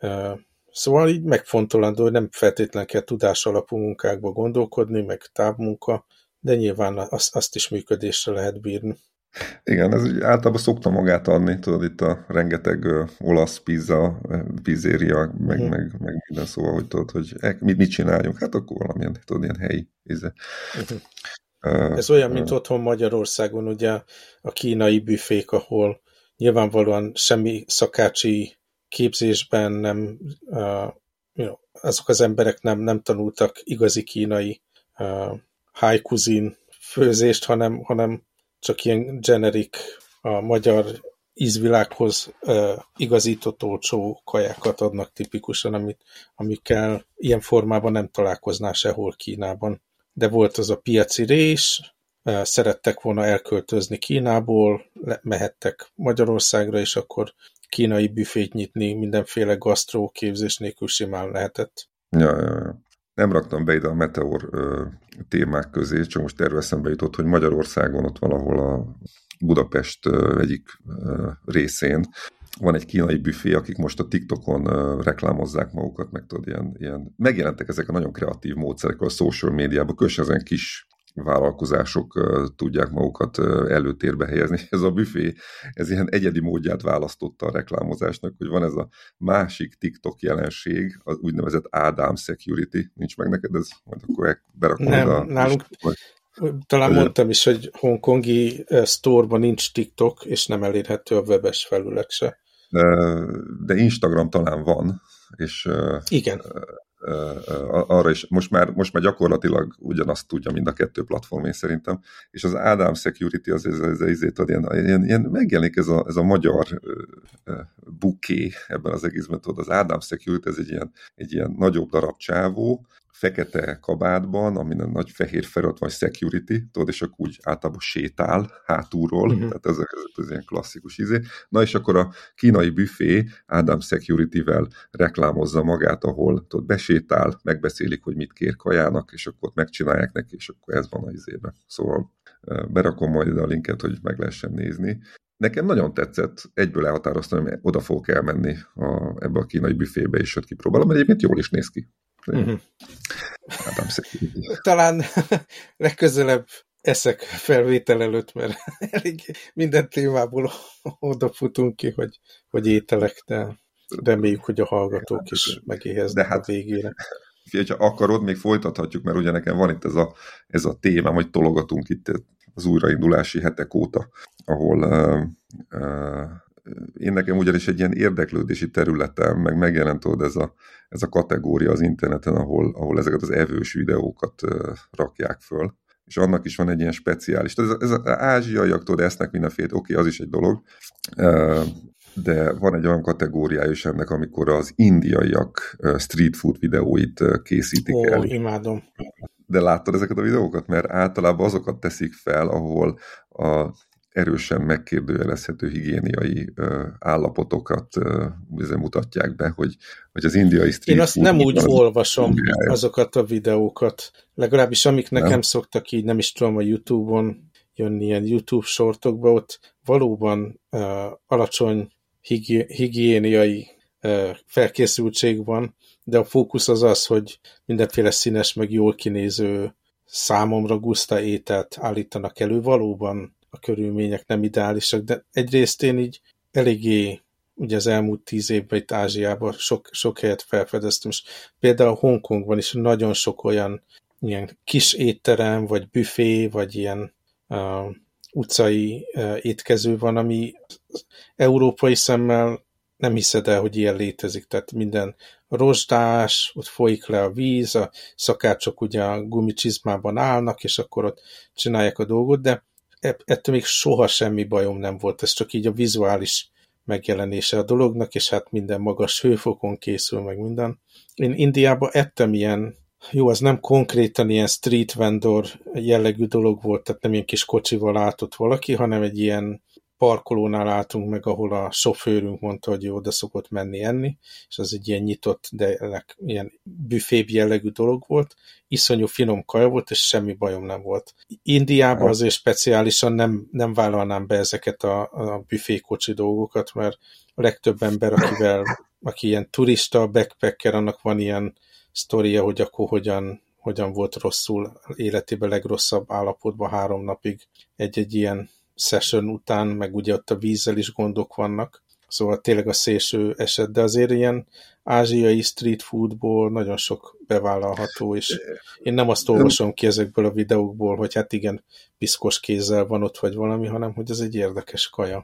Szóval így megfontolandó, hogy nem feltétlenül kell tudás alapú munkákba gondolkodni, meg távmunka, de nyilván azt, azt is működésre lehet bírni. Igen, ez általában szokta magát adni, tudod, itt a rengeteg uh, olasz pizza, pizzéria, meg, uh-huh. meg, meg minden, szóval, hogy tudod, hogy mit, mit csináljunk, hát akkor valamilyen, tudod, ilyen helyi íze. Uh-huh. Uh, ez olyan, mint uh, otthon Magyarországon, ugye a kínai büfék, ahol nyilvánvalóan semmi szakácsi képzésben nem, uh, you know, azok az emberek nem, nem tanultak igazi kínai uh, high cuisine főzést, hanem, hanem csak ilyen generic, a magyar ízvilághoz uh, igazított olcsó kajákat adnak tipikusan, amit, amikkel ilyen formában nem találkoznál sehol Kínában. De volt az a piaci rés, uh, szerettek volna elköltözni Kínából, le, mehettek Magyarországra, és akkor kínai büfét nyitni, mindenféle gasztró képzés nélkül simán lehetett. Ja, ja, ja. Nem raktam be ide a meteor ö, témák közé, csak most erről eszembe jutott, hogy Magyarországon ott valahol a Budapest ö, egyik ö, részén van egy kínai büfé, akik most a TikTokon ö, reklámozzák magukat, meg tudod, ilyen, ilyen, megjelentek ezek a nagyon kreatív módszerek a social médiában, különösen ezen kis vállalkozások tudják magukat előtérbe helyezni. Ez a büfé, ez ilyen egyedi módját választotta a reklámozásnak, hogy van ez a másik TikTok jelenség, az úgynevezett Ádám Security. Nincs meg neked ez? Majd akkor berakom Nem, a... nálunk talán mondtam is, hogy hongkongi sztorban nincs TikTok, és nem elérhető a webes felület se. De, de Instagram talán van, és igen. arra is, most már, most már gyakorlatilag ugyanazt tudja mind a kettő platform, én szerintem, és az Ádám Security az ez, ez, ez, ez ilyen, ilyen, ilyen megjelenik ez a, ez a magyar uh, buké ebben az egészben, tudod, az Ádám Security ez egy ilyen, egy ilyen nagyobb darab csávó, fekete kabátban, amin a nagy fehér felirat van security, tudod, és akkor úgy általában sétál hátulról, uh-huh. tehát ez, ez, ez ilyen klasszikus izé. Na és akkor a kínai büfé Ádám Security-vel reklámozza magát, ahol tudod, besétál, megbeszélik, hogy mit kér kajának, és akkor ott megcsinálják neki, és akkor ez van a izébe. Szóval berakom majd ide a linket, hogy meg lehessen nézni. Nekem nagyon tetszett, egyből elhatároztam, hogy oda fogok elmenni a, ebbe a kínai büfébe, és ott kipróbálom, mert egyébként jól is néz ki. Uh-huh. Talán legközelebb eszek felvétel előtt, mert elég minden témából odafutunk ki, hogy, hogy ételek, de reméljük, hogy a hallgatók is megéheznek hát, a végére. Ha akarod, még folytathatjuk, mert ugye nekem van itt ez a, ez a témám, hogy tologatunk itt az újraindulási hetek óta, ahol uh, uh, én nekem ugyanis egy ilyen érdeklődési területem, meg megjelent ott ez a, ez a kategória az interneten, ahol, ahol ezeket az evős videókat uh, rakják föl. És annak is van egy ilyen speciális. Ez, ez az ázsiaiak, tudod, esznek mindenféle, oké, okay, az is egy dolog, uh, de van egy olyan kategóriája is ennek, amikor az indiaiak uh, street food videóit uh, készítik Ó, el. imádom. De láttad ezeket a videókat? Mert általában azokat teszik fel, ahol a erősen megkérdőjelezhető higiéniai uh, állapotokat uh, mutatják be, hogy, hogy az indiai street Én azt nem úgy olvasom indiája. Azokat a videókat, legalábbis amik nekem nem? szoktak így, nem is tudom, a YouTube-on jönni ilyen YouTube sortokba, ott valóban uh, alacsony higi- higiéniai uh, felkészültség van, de a fókusz az az, hogy mindenféle színes, meg jól kinéző, számomra guszta ételt állítanak elő, valóban a körülmények nem ideálisak, de egyrészt én így eléggé, ugye az elmúlt tíz évben itt Ázsiában sok, sok helyet felfedeztem, és például Hongkongban is nagyon sok olyan ilyen kis étterem, vagy büfé, vagy ilyen uh, utcai uh, étkező van, ami európai szemmel nem hiszed el, hogy ilyen létezik, tehát minden rozsdás, ott folyik le a víz, a szakácsok ugye a gumicsizmában állnak, és akkor ott csinálják a dolgot, de ettől még soha semmi bajom nem volt, ez csak így a vizuális megjelenése a dolognak, és hát minden magas hőfokon készül, meg minden. Én Indiában ettem ilyen, jó, az nem konkrétan ilyen street vendor jellegű dolog volt, tehát nem ilyen kis kocsival állt ott valaki, hanem egy ilyen parkolónál álltunk meg, ahol a sofőrünk mondta, hogy jó, oda szokott menni enni, és az egy ilyen nyitott, de ilyen büfébb jellegű dolog volt. Iszonyú finom kaja volt, és semmi bajom nem volt. Indiában azért speciálisan nem, nem vállalnám be ezeket a, a büfékocsi dolgokat, mert a legtöbb ember, akivel, aki ilyen turista, backpacker, annak van ilyen sztoria, hogy akkor hogyan, hogyan volt rosszul életében legrosszabb állapotban három napig egy-egy ilyen session után, meg ugye ott a vízzel is gondok vannak, szóval tényleg a szélső eset, de azért ilyen ázsiai street foodból nagyon sok bevállalható, és én nem azt olvasom ki ezekből a videókból, hogy hát igen, piszkos kézzel van ott, vagy valami, hanem hogy ez egy érdekes kaja.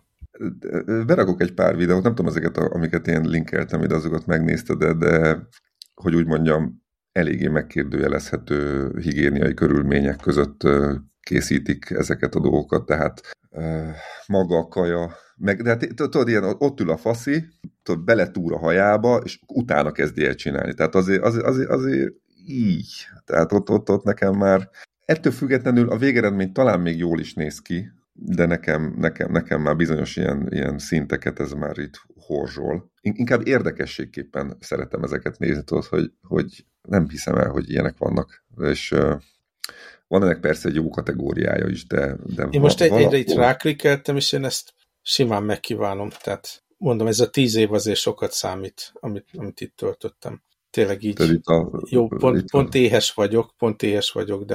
Berakok egy pár videót, nem tudom ezeket, amiket én linkeltem ide, azokat megnézted, de, de hogy úgy mondjam, eléggé megkérdőjelezhető higiéniai körülmények között készítik ezeket a dolgokat, tehát uh, maga a kaja, meg, de hát tudod, ilyen, ott ül a faszi, tudod, beletúr a hajába, és utána kezdi el csinálni. Tehát azért, azért, azért, azért így. Tehát ott, ott, ott nekem már ettől függetlenül a végeredmény talán még jól is néz ki, de nekem, nekem, nekem már bizonyos ilyen, ilyen szinteket ez már itt horzsol. Inkább érdekességképpen szeretem ezeket nézni, tudod, hogy, hogy nem hiszem el, hogy ilyenek vannak. És uh, van ennek persze egy jó kategóriája is, de... de én most egy, egyre itt ráklikkeltem, és én ezt simán megkívánom. Tehát mondom, ez a tíz év azért sokat számít, amit, amit itt töltöttem. Tényleg így. A, jó, pont, pont éhes vagyok, pont éhes vagyok, de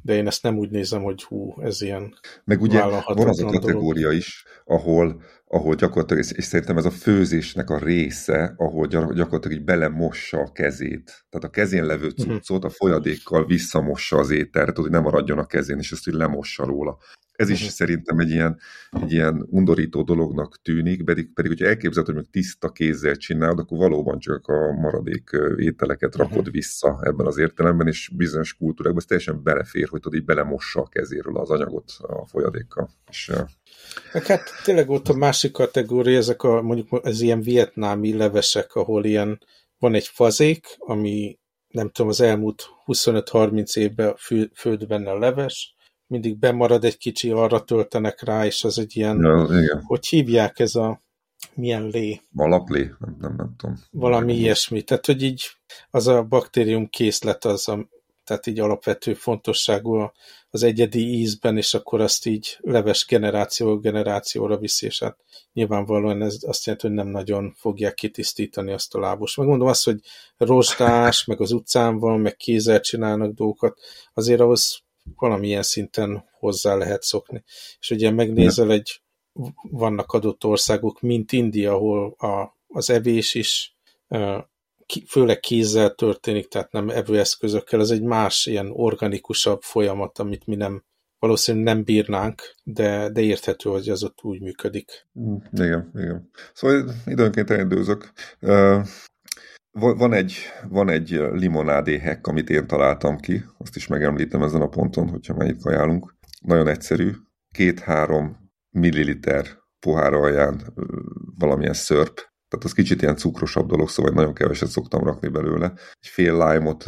de én ezt nem úgy nézem, hogy hú, ez ilyen meg ugye van az a dolog. kategória is, ahol, ahol gyakorlatilag, és szerintem ez a főzésnek a része, ahol gyakorlatilag így belemossa a kezét. Tehát a kezén levő cuccot a folyadékkal visszamossa az ételre, tudod, hogy nem maradjon a kezén, és ezt úgy lemossa róla. Ez is uh-huh. szerintem egy ilyen, egy ilyen undorító dolognak tűnik, pedig, pedig hogyha elképzeled, hogy még tiszta kézzel csinálod, akkor valóban csak a maradék ételeket rakod uh-huh. vissza ebben az értelemben, és bizonyos kultúrákban ez teljesen belefér, hogy tudod, így belemossa a kezéről az anyagot a folyadékkal. És, hát tényleg ott a másik kategória, ezek a mondjuk ez ilyen vietnámi levesek, ahol ilyen van egy fazék, ami nem tudom, az elmúlt huszonöt-harminc évben főd benne a leves, mindig bemarad egy kicsi, arra töltenek rá, és az egy ilyen, ja, igen. hogy hívják ez a, milyen lé? Malaplé? Nem, nem, nem tudom. Valami nem ilyesmi. Tehát, hogy így az a baktérium készlet az, a, tehát így alapvető fontosságú az egyedi ízben, és akkor azt így leves generáció generációra viszi, és hát nyilvánvalóan ez azt jelenti, hogy nem nagyon fogják kitisztítani azt a lábos. Megmondom azt, hogy rozsdás, meg az utcán van, meg kézzel csinálnak dolgokat, azért ahhoz valamilyen szinten hozzá lehet szokni. És ugye megnézel, egy, vannak adott országok, mint India, ahol a, az evés is főleg kézzel történik, tehát nem evőeszközökkel, ez egy más ilyen organikusabb folyamat, amit mi nem, valószínűleg nem bírnánk, de, de érthető, hogy az ott úgy működik. Igen, igen. Szóval időnként eldőzök. Uh... Van egy, van egy limonádé hack, amit én találtam ki, azt is megemlítem ezen a ponton, hogyha mennyit kajálunk. Nagyon egyszerű, két-három milliliter pohár alján valamilyen szörp, tehát az kicsit ilyen cukrosabb dolog, szóval nagyon keveset szoktam rakni belőle. Egy fél lime-ot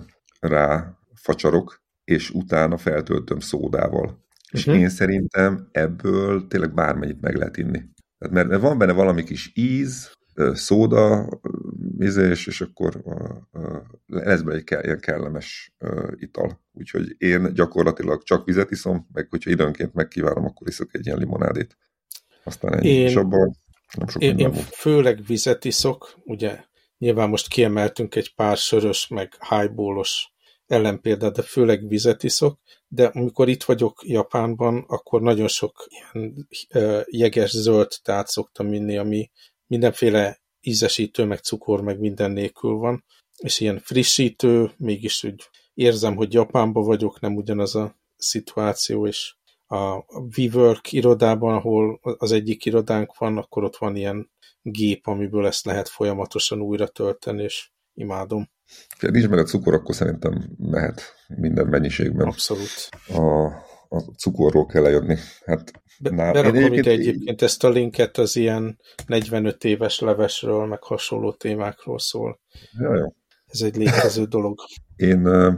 rá facsarok, és utána feltöltöm szódával. Uh-huh. És én szerintem ebből tényleg bármennyit meg lehet inni. Tehát mert van benne valami kis íz, szóda, ízés, és akkor uh, uh, lesz be egy ke- ilyen kellemes uh, ital. Úgyhogy én gyakorlatilag csak vizet iszom, meg hogyha időnként megkívánom, akkor iszok egy ilyen limonádét. Aztán ennyi. Én, és abban nem sok én, én volt. főleg vizet iszok, ugye nyilván most kiemeltünk egy pár sörös, meg highballos ellenpéldát, de főleg vizet iszok, de amikor itt vagyok Japánban, akkor nagyon sok ilyen uh, jeges zöld teát szoktam inni, ami mindenféle ízesítő, meg cukor, meg minden nélkül van, és ilyen frissítő, mégis úgy érzem, hogy Japánban vagyok, nem ugyanaz a szituáció, és a WeWork irodában, ahol az egyik irodánk van, akkor ott van ilyen gép, amiből ezt lehet folyamatosan újra tölteni, és imádom. Ha nincs meg a cukor, akkor szerintem mehet minden mennyiségben. Abszolút. A, a cukorról kell lejönni. Hát Be, berakom egyébként... ide egyébként ezt a linket, az ilyen negyvenöt éves levesről, meg hasonló témákról szól. Ja, jó. Ez egy létező dolog. Én uh,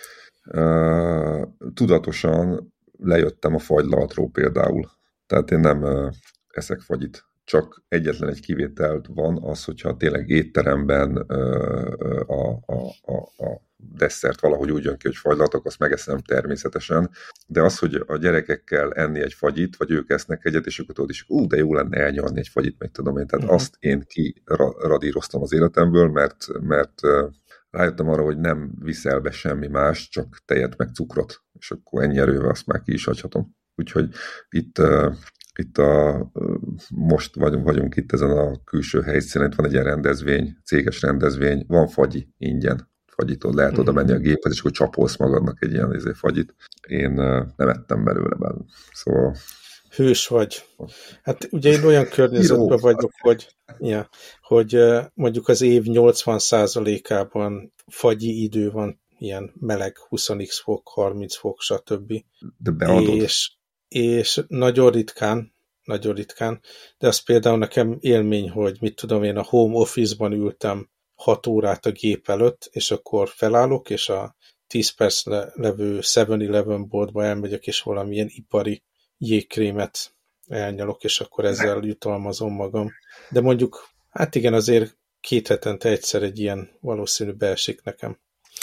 uh, tudatosan lejöttem a fagylaltról például. Tehát én nem uh, eszek fagyit. Csak egyetlen egy kivételt van az, hogyha tényleg étteremben uh, a, a, a, a desszert valahogy úgy jön ki, hogy fagylaltok, azt megeszem természetesen, de az, hogy a gyerekekkel enni egy fagyit, vagy ők esznek egyet, és akkor tudod is, ú, de jó lenne elnyalni egy fagyit, meg tudom én, tehát uh-huh. azt én kiradíroztam az életemből, mert, mert rájöttem arra, hogy nem viszel be semmi más, csak tejet meg cukrot, és akkor ennyi erővel azt már ki is hagyhatom. Úgyhogy itt Itt a, most vagyunk, vagyunk itt ezen a külső helyszínen, itt van egy ilyen rendezvény, céges rendezvény, van fagyi ingyen, fagyitod, lehet oda menni a géphez, és akkor csapolsz magadnak egy ilyen izé, fagyit. Én nem ettem belőle bár. Szóval... Hős vagy. Hát ugye én olyan környezetben vagyok, hogy, ja, hogy mondjuk az év nyolcvan százalékában fagyi idő van, ilyen meleg, húsz fok, harminc fok, stb. De beadod. És és nagyon ritkán, nagyon ritkán, de az például nekem élmény, hogy mit tudom én, a home office-ban ültem hat órát a gép előtt, és akkor felállok, és a tíz perc levő seven eleven boltba elmegyek, és valamilyen ipari jégkrémet elnyalok, és akkor ezzel jutalmazom magam. De mondjuk, hát igen, azért két hetente egyszer egy ilyen valószínű beesik nekem.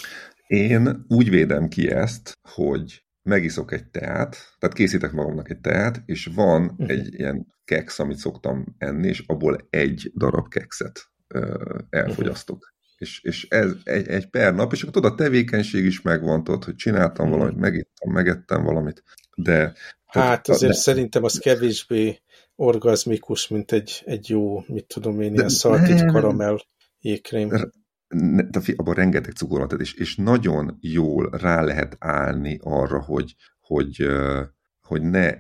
Én úgy védem ki ezt, hogy megiszok egy teát, tehát készítek magamnak egy teát, és van uh-huh. egy ilyen keksz, amit szoktam enni, és abból egy darab kekszet uh, elfogyasztok. Uh-huh. És, és ez egy, egy per nap, és akkor tudod, a tevékenység is megvan, tudod, hogy csináltam mm. valamit, megittam, megettem valamit, de... Hát tehát, azért de, szerintem az kevésbé orgazmikus, mint egy, egy jó, mit tudom én, ilyen szaltit karamell jégkrém. Abban rengeteg cukor van, és, és nagyon jól rá lehet állni arra, hogy, hogy, hogy ne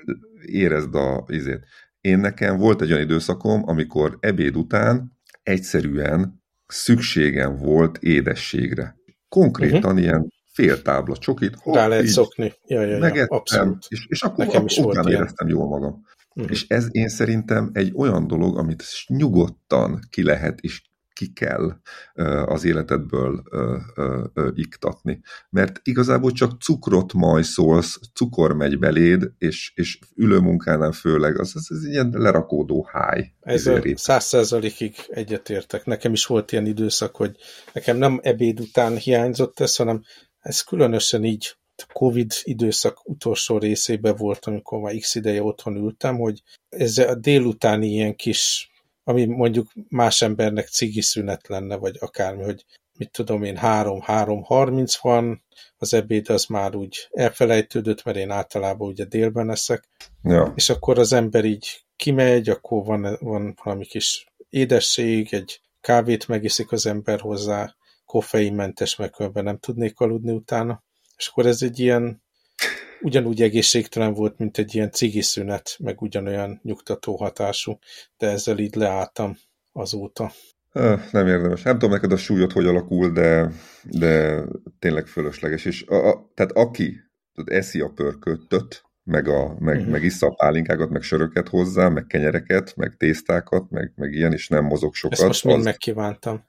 érezd a izét. Én nekem volt egy olyan időszakom, amikor ebéd után egyszerűen szükségem volt édességre. Konkrétan uh-huh. ilyen fél tábla csokit. Hopp, rá lehet szokni. Ja, ja, ja, megettem, abszolút. És, és akkor nekem is utána volt éreztem jól magam. Uh-huh. És ez én szerintem egy olyan dolog, amit nyugodtan ki lehet, és ki kell az életedből iktatni. Mert igazából csak cukrot majszolsz, cukor megy beléd, és, és ülőmunkánál főleg, az, az, az ilyen lerakódó háj. Ez száz százalékig egyetértek. Nekem is volt ilyen időszak, hogy nekem nem ebéd után hiányzott ez, hanem ez különösen így Covid időszak utolsó részében volt, amikor már x ideje otthon ültem, hogy ez a délutáni ilyen kis, ami mondjuk más embernek cigi szünet lenne, vagy akármi, hogy mit tudom én, három-három harminc van, az ebéd az már úgy elfelejtődött, mert én általában ugye délben eszek, ja. És akkor az ember így kimegy, akkor van, van valami kis édesség, egy kávét megiszik az ember hozzá, koffeinmentes, meg különben nem tudnék aludni utána, és akkor ez egy ilyen ugyanúgy egészségtelen volt, mint egy ilyen cigiszünet, meg ugyanolyan nyugtató hatású, de ezzel így leálltam azóta. Nem érdemes. Nem tudom neked a súlyod hogy alakul, de, de tényleg fölösleges. És a, a, tehát aki eszi a pörköltöt, meg, a, meg, uh-huh. meg issza a pálinkákat, meg söröket hozzá, meg kenyereket, meg tésztákat, meg, meg ilyen, is nem mozog sokat. Ezt most mind az... megkívántam.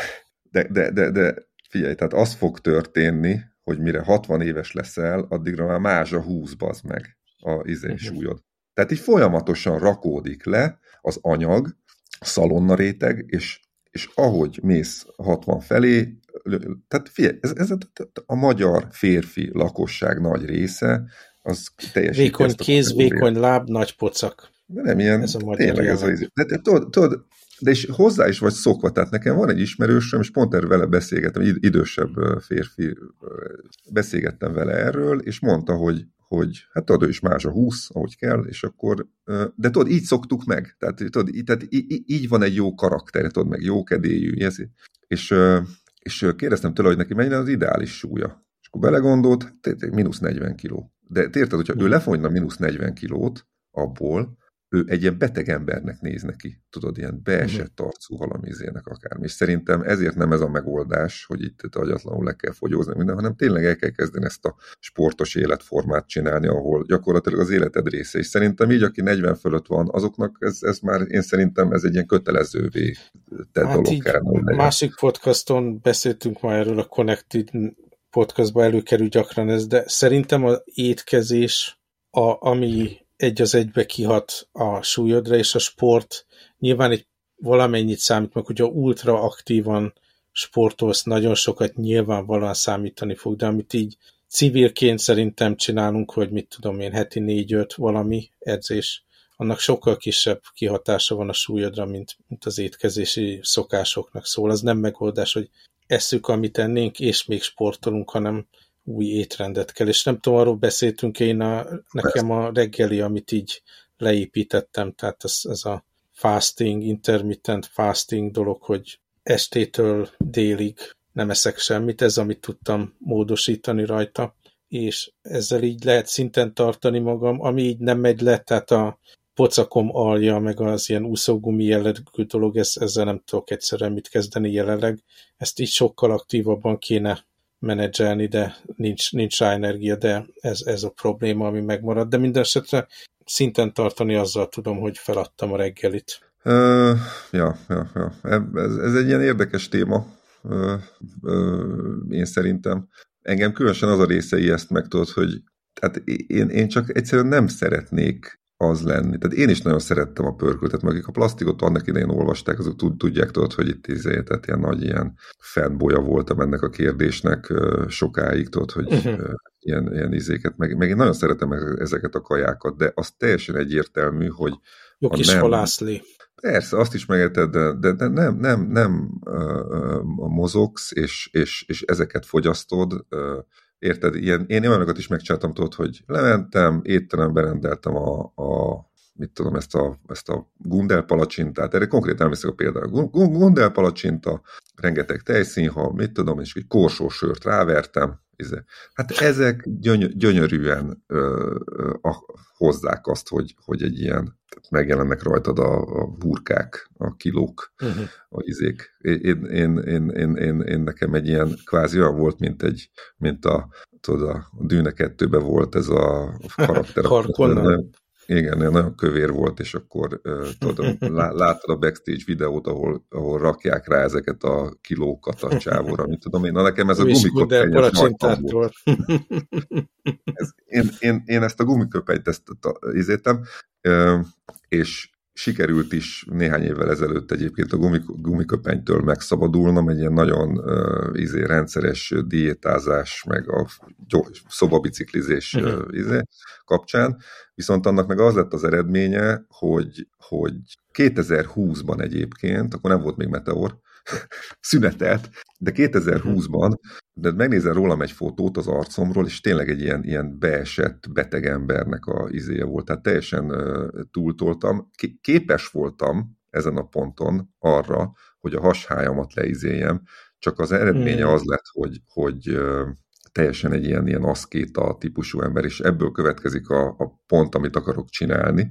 De, de, de, de figyelj, tehát az fog történni, hogy mire hatvan éves leszel, addigra már mázsa húsz, bazd meg a izé uh-huh. súlyod. Tehát így folyamatosan rakódik le az anyag, a szalonna réteg, és, és ahogy mész hatvan felé, tehát figyelj, ez, ez a, a magyar férfi lakosság nagy része, az teljesen... Vékony kéz, vékony láb, nagy pocak. De nem ilyen, ez a tényleg ez a izé. De, de tudod, tudod, de és hozzá is vagy szokva, tehát nekem van egy ismerősöm, és pont erről vele beszélgettem, egy idősebb férfi, beszélgettem vele erről, és mondta, hogy, hogy hát tudod, ő is más a húsz, ahogy kell, és akkor, de tudod, így szoktuk meg, tehát, tudod, így, tehát így, így van egy jó karakter, tudod, meg jó kedélyű, és, és kérdeztem tőle, hogy neki mennyi az ideális súlya, és akkor belegondolt, tényleg mínusz negyven kiló. De érted, hogyha ő lefogyna mínusz negyven kilót abból, ő egy ilyen beteg embernek néz neki, tudod, ilyen beesett arcú valami izének akármi. És szerintem ezért nem ez a megoldás, hogy itt agyatlanul le kell fogyózni minden, hanem tényleg el kell kezdeni ezt a sportos életformát csinálni, ahol gyakorlatilag az életed része. És szerintem így, aki negyven fölött van, azoknak ez, ez már, én szerintem ez egy ilyen kötelezővé tett hát dolog kell. Másik podcaston beszéltünk már erről, a Connected podcastban előkerül gyakran ez, de szerintem az étkezés, a, ami egy az egybe kihat a súlyodra, és a sport nyilván egy valamennyit számít, meg hogyha ultra aktívan sportolsz, nagyon sokat nyilvánvalóan számítani fog, de amit így civilként szerintem csinálunk, hogy mit tudom én, heti négy-öt valami edzés, annak sokkal kisebb kihatása van a súlyodra, mint, mint az étkezési szokásoknak szól. Az nem megoldás, hogy esszük, amit ennénk, és még sportolunk, hanem új étrendet kell, és nem tudom, arról beszéltünk én, a, nekem a reggeli, amit így leépítettem, tehát ez, ez a fasting, intermittent fasting dolog, hogy estétől délig nem eszek semmit, ez amit tudtam módosítani rajta, és ezzel így lehet szinten tartani magam, ami így nem megy le, tehát a pocakom alja, meg az ilyen úszógumi jellegű dolog, ez, ezzel nem tudok egyszerűen mit kezdeni jelenleg, ezt így sokkal aktívabban kéne menedzselni, de nincs, nincs rá energia, de ez, ez a probléma, ami megmarad. De minden esetre szinten tartani azzal tudom, hogy feladtam a reggelit. Uh, ja, ja, ja. Ez, ez egy ilyen érdekes téma, uh, uh, én szerintem. Engem különösen az a része ijeszt meg, tudod, hogy hát én, én csak egyszerűen nem szeretnék az lenni. Tehát én is nagyon szerettem a pörköltet, meg akik a plastikot annak idején olvasták, azok tudják, tudod, hogy itt izé, tehát ilyen nagy ilyen fanboya voltam ennek a kérdésnek sokáig, tudod, hogy uh-huh. ilyen, ilyen izéket, meg, meg én nagyon szeretem ezeket a kajákat, de az teljesen egyértelmű, hogy jó kis nem, halászlé. Persze, azt is megérted, de, de, de nem, nem, nem uh, mozogsz, és, és, és ezeket fogyasztod. Uh, érted? Ilyen, én olyanokat is megcsináltam, tudod, hogy lementem, étterembe rendeltem a, a mit tudom, ezt a, ezt a Gundel palacsintát, erre konkrétan emlékszem a például. Gundel palacsinta, rengeteg tejszínhal, mit tudom, és egy korsósört rávertem. Hát ezek gyöny- gyönyörűen ö, ö, a, hozzák azt, hogy, hogy egy ilyen, megjelennek rajtad a, a burkák, a kilók, uh-huh. a izék. Én, én, én, én, én, én nekem egy ilyen kvázi olyan volt, mint egy, mint a, tudod, a Dűne kettőben volt ez a karakter. Igen, nagyon kövér volt, és akkor uh, tudod, láttad a backstage videót, ahol, ahol rakják rá ezeket a kilókat a csávóra, mit tudom én. Na nekem ez a gumiköpenyes volt. ez, én, én, én ezt a gumiköpenyt ezt izétem, uh, és sikerült is néhány évvel ezelőtt egyébként a gumik, gumiköpenytől megszabadulnom, egy ilyen nagyon uh, izé, rendszeres diétázás, meg a szobabiciklizés uh, izé, kapcsán, viszont annak meg az lett az eredménye, hogy, hogy kétezer-húszban egyébként, akkor nem volt még Meteor, szünetelt, de kétezer-húszban, de megnézel rólam egy fotót az arcomról, és tényleg egy ilyen, ilyen beesett beteg embernek a izéje volt, tehát teljesen uh, túltoltam. Képes voltam ezen a ponton arra, hogy a hashájamat leizéljem, csak az eredménye az lett, hogy, hogy uh, teljesen egy ilyen, ilyen aszkéta típusú ember, és ebből következik a, a pont, amit akarok csinálni,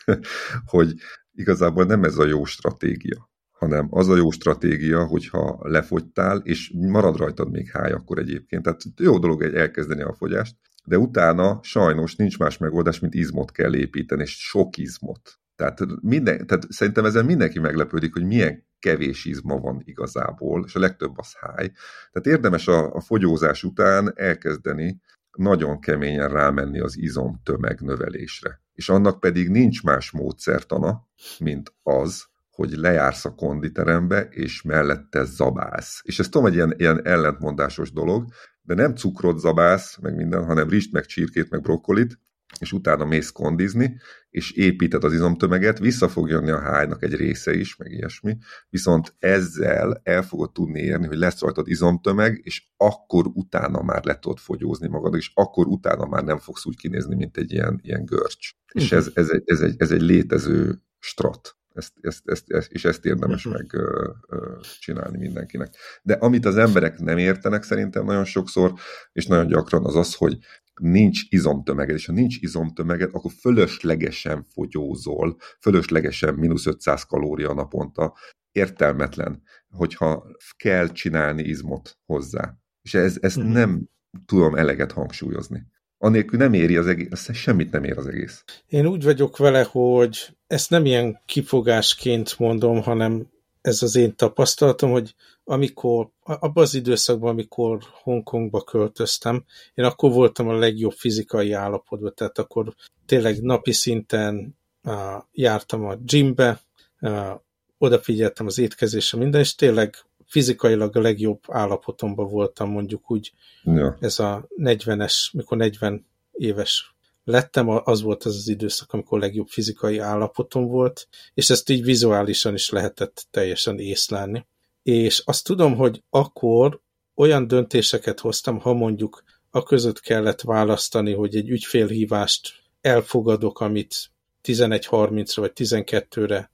hogy igazából nem ez a jó stratégia, hanem az a jó stratégia, hogyha lefogytál, és marad rajtad még háj akkor egyébként. Tehát jó dolog egy elkezdeni a fogyást, de utána sajnos nincs más megoldás, mint izmot kell építeni, és sok izmot. Tehát, minden, tehát szerintem ezen mindenki meglepődik, hogy milyen kevés izma van igazából, és a legtöbb az háj. Tehát érdemes a, a fogyózás után elkezdeni nagyon keményen rámenni az izomtömeg növelésre. És annak pedig nincs más módszertana, mint az, hogy lejársz a konditerembe, és mellette zabálsz. És ez tudom, egy ilyen, ilyen ellentmondásos dolog, de nem cukrot zabálsz, meg minden, hanem rizst, meg csirkét, meg brokkolit, és utána mész kondizni, és építed az izomtömeget, vissza fog jönni a hájnak egy része is, meg ilyesmi, viszont ezzel el fogod tudni érni, hogy lesz rajtad izomtömeg, és akkor utána már le tudod fogyózni magad, és akkor utána már nem fogsz úgy kinézni, mint egy ilyen, ilyen görcs. Uh-huh. És ez, ez, egy, ez, egy, ez egy létező strat. Ezt, ezt, ezt, ezt, és ezt érdemes uh-huh. meg uh, uh, csinálni mindenkinek. De amit az emberek nem értenek szerintem nagyon sokszor, és nagyon gyakran az az, hogy nincs izomtömeged, és ha nincs izomtömeged, akkor fölöslegesen fogyózol, fölöslegesen mínusz ötszáz kalória naponta. Értelmetlen, hogyha kell csinálni izmot hozzá. És ez, ezt uh-huh. nem tudom eleget hangsúlyozni. Anélkül nem éri az egész, semmit nem ér az egész. Én úgy vagyok vele, hogy ezt nem ilyen kifogásként mondom, hanem ez az én tapasztalatom, hogy amikor, abban az időszakban, amikor Hongkongba költöztem, én akkor voltam a legjobb fizikai állapotban, tehát akkor tényleg napi szinten uh, jártam a gymbe, uh, odafigyeltem az étkezésre, minden, és tényleg fizikailag a legjobb állapotomban voltam, mondjuk úgy, ja. Ez a negyvenes, mikor negyven éves lettem, az volt az az időszak, amikor a legjobb fizikai állapotom volt, és ezt így vizuálisan is lehetett teljesen észlelni. És azt tudom, hogy akkor olyan döntéseket hoztam, ha mondjuk a között kellett választani, hogy egy ügyfélhívást elfogadok, amit tizenegy harmincra vagy tizenkettőre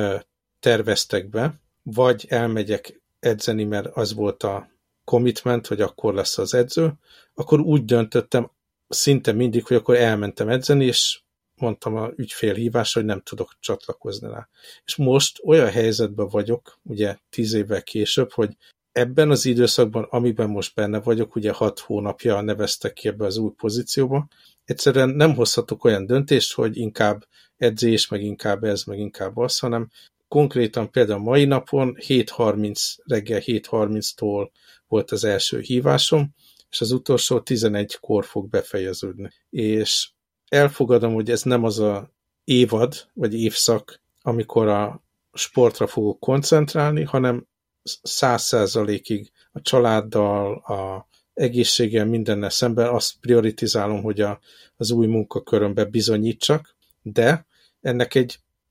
terveztek be, vagy elmegyek edzeni, mert az volt a commitment, hogy akkor lesz az edző, akkor úgy döntöttem szinte mindig, hogy akkor elmentem edzeni, és mondtam a ügyfélhívásra, hogy nem tudok csatlakozni rá. És most olyan helyzetben vagyok, ugye tíz évvel később, hogy ebben az időszakban, amiben most benne vagyok, ugye hat hónapja neveztek ki ebbe az új pozícióba, egyszerűen nem hozhatok olyan döntést, hogy inkább edzés, meg inkább ez, meg inkább az, hanem konkrétan például mai napon hét harminc, reggel hét harminctól volt az első hívásom, és az utolsó tizenegykor fog befejeződni. És elfogadom, hogy ez nem az a évad, vagy évszak, amikor a sportra fogok koncentrálni, hanem száz százalékig a családdal, a egészséggel, mindennel szemben azt prioritizálom, hogy a, az új munkakörömben bizonyítsak, de ennek egy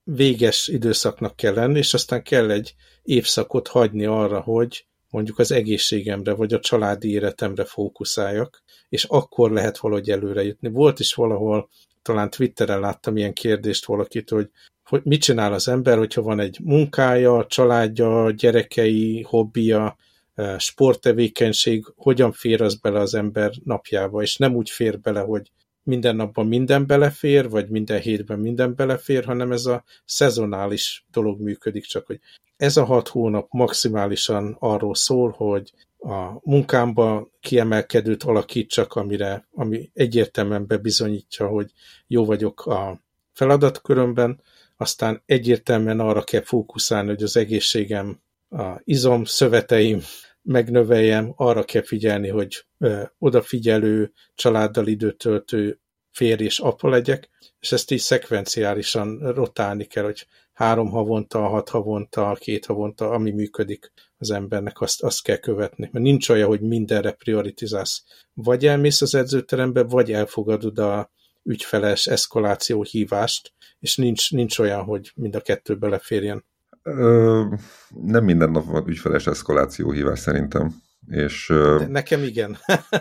véges időszaknak kell lenni, és aztán kell egy évszakot hagyni arra, hogy mondjuk az egészségemre, vagy a családi életemre fókuszáljak, és akkor lehet valahogy előre jutni. Volt is valahol, talán Twitteren láttam ilyen kérdést valakit, hogy, hogy mit csinál az ember, hogyha van egy munkája, családja, gyerekei, hobbija, sporttevékenység, hogyan fér az bele az ember napjába, és nem úgy fér bele, hogy minden napban minden belefér, vagy minden hétben minden belefér, hanem ez a szezonális dolog működik, csak hogy ez a hat hónap maximálisan arról szól, hogy a munkámba kiemelkedőt alakítsak, amire, ami egyértelműen bebizonyítja, hogy jó vagyok a feladatkörömben, aztán egyértelműen arra kell fókuszálni, hogy az egészségem, a izom, szöveteim megnöveljem, arra kell figyelni, hogy ö, odafigyelő, családdal időt töltő férj és apa legyek, és ezt így szekvenciálisan rotálni kell, hogy három havonta, hat havonta, két havonta, ami működik az embernek, azt, azt kell követni. Mert nincs olyan, hogy mindenre prioritizálsz. Vagy elmész az edzőterembe, vagy elfogadod a ügyfeles eszkaláció hívást, és nincs, nincs olyan, hogy mind a kettő beleférjen. Ö, nem minden nap van ügyfeles eszkaláció hívás szerintem. És, de nekem igen.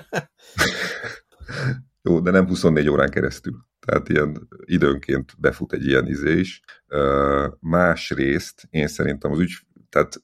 Jó, de nem huszonnégy órán keresztül. Tehát ilyen időnként befut egy ilyen izé is. Ö, másrészt én szerintem az ügy, tehát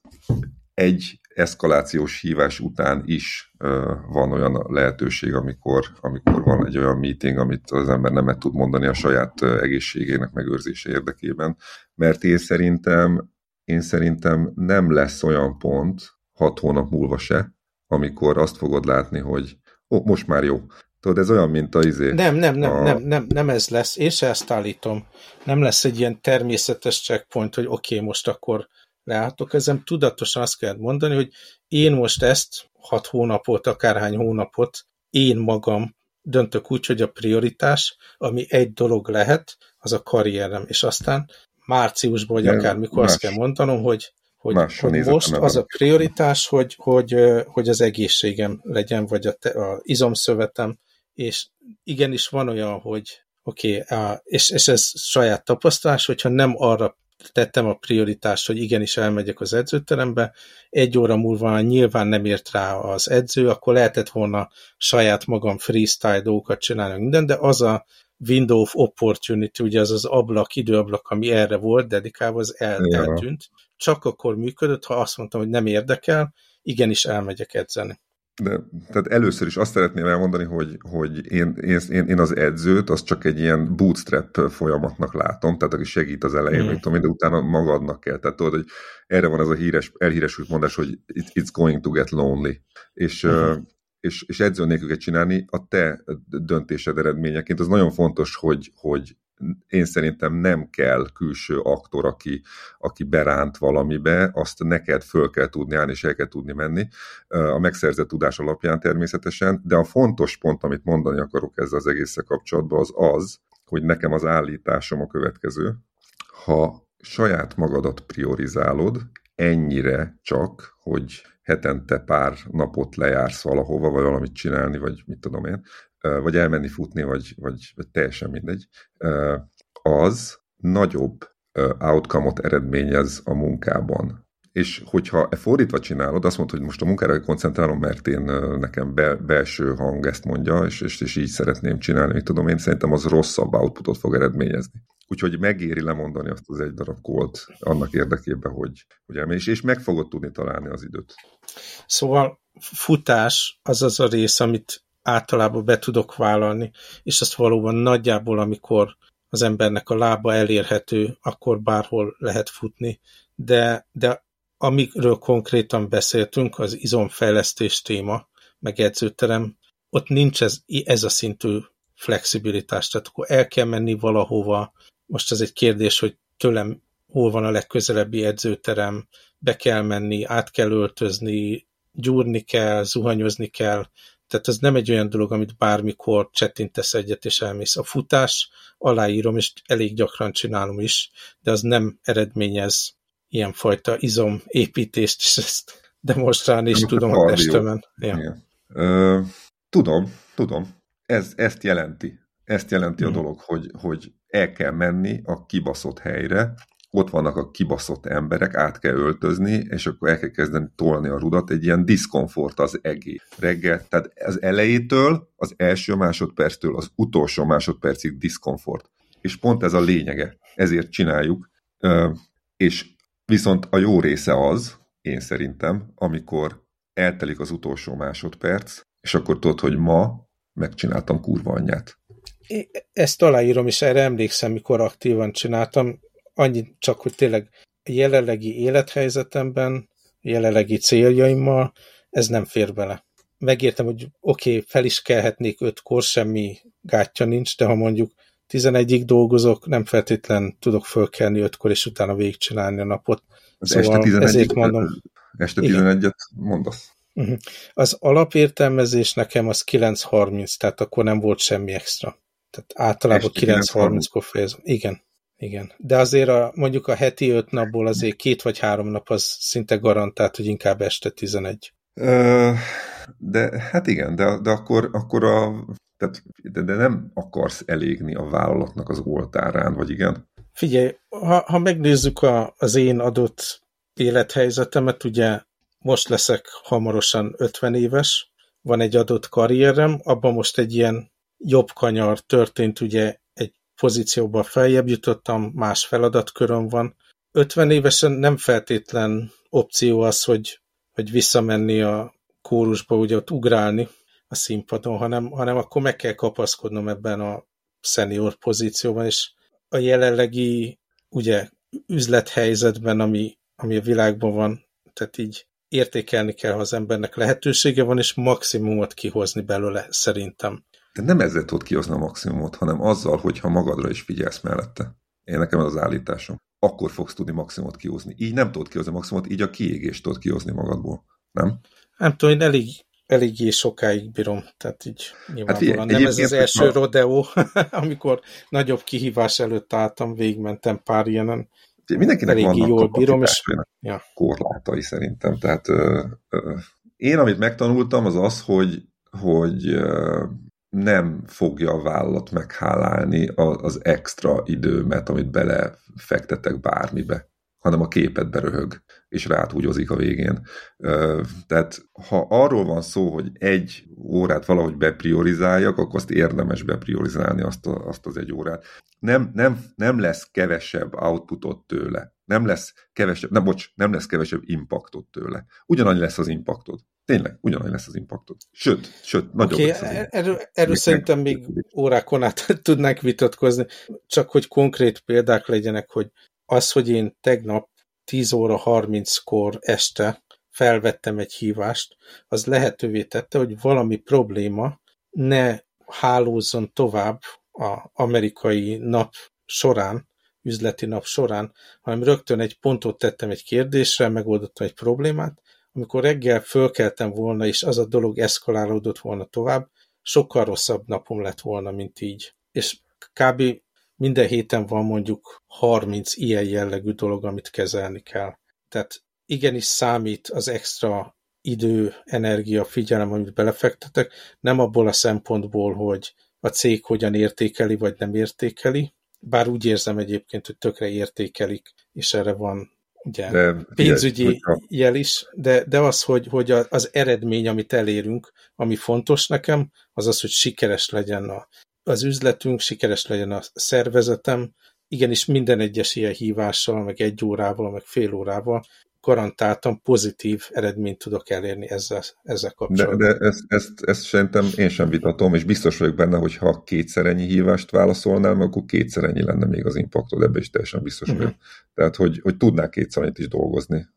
egy eszkalációs hívás után is ö, van olyan lehetőség, amikor, amikor van egy olyan meeting, amit az ember nem tud mondani a saját egészségének megőrzése érdekében. Mert én szerintem, én szerintem nem lesz olyan pont, hat hónap múlva se, amikor azt fogod látni, hogy ó, most már jó. Tudod, ez olyan, mint a izé. Nem, nem, nem, a... nem, nem, nem ez lesz. Én se ezt állítom. Nem lesz egy ilyen természetes checkpoint, hogy oké, okay, most akkor leálltok. Ezen tudatosan azt kell mondani, hogy én most ezt hat hónapot, akárhány hónapot én magam döntök úgy, hogy a prioritás, ami egy dolog lehet, az a karrierem. És aztán márciusban, vagy akármikor azt kell mondanom, hogy hogy, hogy most az a prioritás, hogy, hogy, hogy az egészségem legyen, vagy a, te, a izomszövetem, és igenis van olyan, hogy oké, okay, és, és ez saját tapasztalás, hogyha nem arra tettem a prioritást, hogy igenis elmegyek az edzőterembe, egy óra múlva nyilván nem ért rá az edző, akkor lehetett volna saját magam freestyle dolgokat csinálni minden, de az a window of opportunity, ugye az az ablak, időablak, ami erre volt dedikálva, az el, ja. eltűnt. Csak akkor működött, ha azt mondtam, hogy nem érdekel, igenis elmegyek edzeni. De, tehát először is azt szeretném elmondani, hogy, hogy én, én, én az edzőt az csak egy ilyen bootstrap folyamatnak látom, tehát aki segít az elején, hmm. tudom, de utána magadnak kell. Tehát tudod, hogy erre van ez a híres, elhíresült mondás, hogy it's going to get lonely. És, hmm. és, és edző nélkül kell csinálni a te döntésed eredményeként. Az nagyon fontos, hogy, hogy én szerintem nem kell külső aktor, aki, aki beránt valamibe, azt neked föl kell tudni állni, és el kell tudni menni a megszerzett tudás alapján természetesen, de a fontos pont, amit mondani akarok ezzel az egésszel kapcsolatban, az az, hogy nekem az állításom a következő. Ha saját magadat priorizálod, ennyire csak, hogy hetente pár napot lejársz valahova, vagy valamit csinálni, vagy mit tudom én, vagy elmenni futni, vagy, vagy, vagy teljesen mindegy, az nagyobb outcome-ot eredményez a munkában. És hogyha e fordítva csinálod, azt mondod, hogy most a munkára koncentrálom, mert én nekem be, belső hang ezt mondja, és, és, és így szeretném csinálni, mit tudom én, szerintem az rosszabb outputot fog eredményezni. Úgyhogy megéri lemondani azt az egy darab kólt annak érdekében, hogy, hogy elmény, és meg fogod tudni találni az időt. Szóval futás az az a rész, amit általában be tudok vállalni, és azt valóban nagyjából, amikor az embernek a lába elérhető, akkor bárhol lehet futni, de, de amiről konkrétan beszéltünk, az izomfejlesztés téma, meg edzőterem, ott nincs ez, ez a szintű flexibilitás, tehát akkor el kell menni valahova, most ez egy kérdés, hogy tőlem hol van a legközelebbi edzőterem, be kell menni, át kell öltözni, gyúrni kell, zuhanyozni kell, tehát ez nem egy olyan dolog, amit bármikor csettintesz egyet és elmész. A futás, aláírom, és elég gyakran csinálom is, de az nem eredményez ilyenfajta izomépítést, és ezt demonstrálni is tudom a testemen. Ja. Ö, tudom, tudom. Ez, ezt jelenti. Ezt jelenti hmm. a dolog, hogy, hogy el kell menni a kibaszott helyre, ott vannak a kibaszott emberek, át kell öltözni, és akkor el kell kezdeni tolni a rudat, egy ilyen diszkomfort az egész reggel. Tehát az elejétől, az első másodperctől az utolsó másodpercig diszkomfort. És pont ez a lényege. Ezért csináljuk. És viszont a jó része az, én szerintem, amikor eltelik az utolsó másodperc, és akkor tudod, hogy ma megcsináltam kurva anyját. Ezt aláírom, és erre emlékszem, mikor aktívan csináltam. Annyit csak, hogy tényleg a jelenlegi élethelyzetemben, jelenlegi céljaimmal ez nem fér bele. Megértem, hogy oké, okay, fel is kelhetnék ötkor, semmi gátja nincs, de ha mondjuk tizenegyig dolgozok, nem feltétlen tudok fölkelni ötkor, és utána végigcsinálni a napot. Az szóval este ezért mondom. Este tizenegyet mondasz. Uh-huh. Az alapértelmezés nekem az kilenc harminc, tehát akkor nem volt semmi extra. Tehát általában kilenc harminckor fejezem. Igen, igen. De azért a, mondjuk a heti öt napból azért két vagy három nap az szinte garantált, hogy inkább este tizenegy. Uh, de hát igen, de, de akkor, akkor a, tehát, de, de nem akarsz elégni a vállalatnak az oltárán, vagy igen? Figyelj, ha, ha megnézzük a, az én adott élethelyzetemet, ugye most leszek hamarosan ötven éves, van egy adott karrierem, abban most egy ilyen jobb kanyar történt, ugye egy pozícióban feljebb jutottam, más feladatköröm van. ötven évesen nem feltétlen opció az, hogy, hogy visszamenni a kórusba, ugye ott ugrálni a színpadon, hanem, hanem akkor meg kell kapaszkodnom ebben a senior pozícióban, és a jelenlegi ugye üzlethelyzetben, ami, ami a világban van, tehát így értékelni kell, ha az embernek lehetősége van, és maximumot kihozni belőle, szerintem. De nem ezzel tudod kihozni a maximumot, hanem azzal, hogyha magadra is figyelsz mellette. Én nekem ez az állításom. Akkor fogsz tudni maximumot kihozni. Így nem tudod kihozni a maximumot, így a kiégést tudod kihozni magadból. Nem? Nem tudom, én elég, eléggé sokáig bírom. Tehát így nyilvánvalóan hát nem ez az első a... rodeó, amikor nagyobb kihívás előtt álltam, végigmentem pár ilyenen. Mindenkinek vannak jól bírom, és ja. korlátai szerintem. Tehát ö, ö, én, amit megtanultam, az az, hogy, hogy ö, nem fogja a vállalat meghálálni az extra időmet, amit belefektetek bármibe, hanem a képedbe röhög, és rátúgyozik a végén. Ö, tehát ha arról van szó, hogy egy órát valahogy bepriorizáljak, akkor azt érdemes bepriorizálni azt, a, azt az egy órát. Nem, nem, nem lesz kevesebb outputot tőle. Nem lesz kevesebb, nem, bocs, nem lesz kevesebb impactot tőle. Ugyanannyi lesz az impactod. Tényleg, ugyanannyi lesz az impactod. Sőt, sőt, nagyobb okay, lesz az impactod. Erről, erről szerintem még órákon át tudnánk vitatkozni, csak hogy konkrét példák legyenek, hogy az, hogy én tegnap tíz óra harminckor este felvettem egy hívást, az lehetővé tette, hogy valami probléma ne hálózzon tovább az amerikai nap során, üzleti nap során, hanem rögtön egy pontot tettem egy kérdésre, megoldottam egy problémát. Amikor reggel fölkeltem volna, és az a dolog eszkalálódott volna tovább, sokkal rosszabb napom lett volna, mint így. És kb. Minden héten van mondjuk harminc ilyen jellegű dolog, amit kezelni kell. Tehát igenis számít az extra idő, energia, figyelem, amit belefektetek, nem abból a szempontból, hogy a cég hogyan értékeli, vagy nem értékeli, bár úgy érzem egyébként, hogy tökre értékelik, és erre van ugye de, pénzügyi ilyen, jel is, de, de az, hogy, hogy az eredmény, amit elérünk, ami fontos nekem, az az, hogy sikeres legyen a, az üzletünk, sikeres legyen a szervezetem, igenis minden egyes ilyen hívással, meg egy órával, meg fél órával garantáltan pozitív eredményt tudok elérni ezzel, ezzel kapcsolatban. De, de ezt, ezt, ezt szerintem én sem vitatom, és biztos vagyok benne, hogy ha kétszer ennyi hívást válaszolnál, akkor kétszer ennyi lenne még az impactod, ebben is teljesen biztos vagyok. Uh-huh. Tehát, hogy, hogy tudnál kétszer annyit is dolgozni,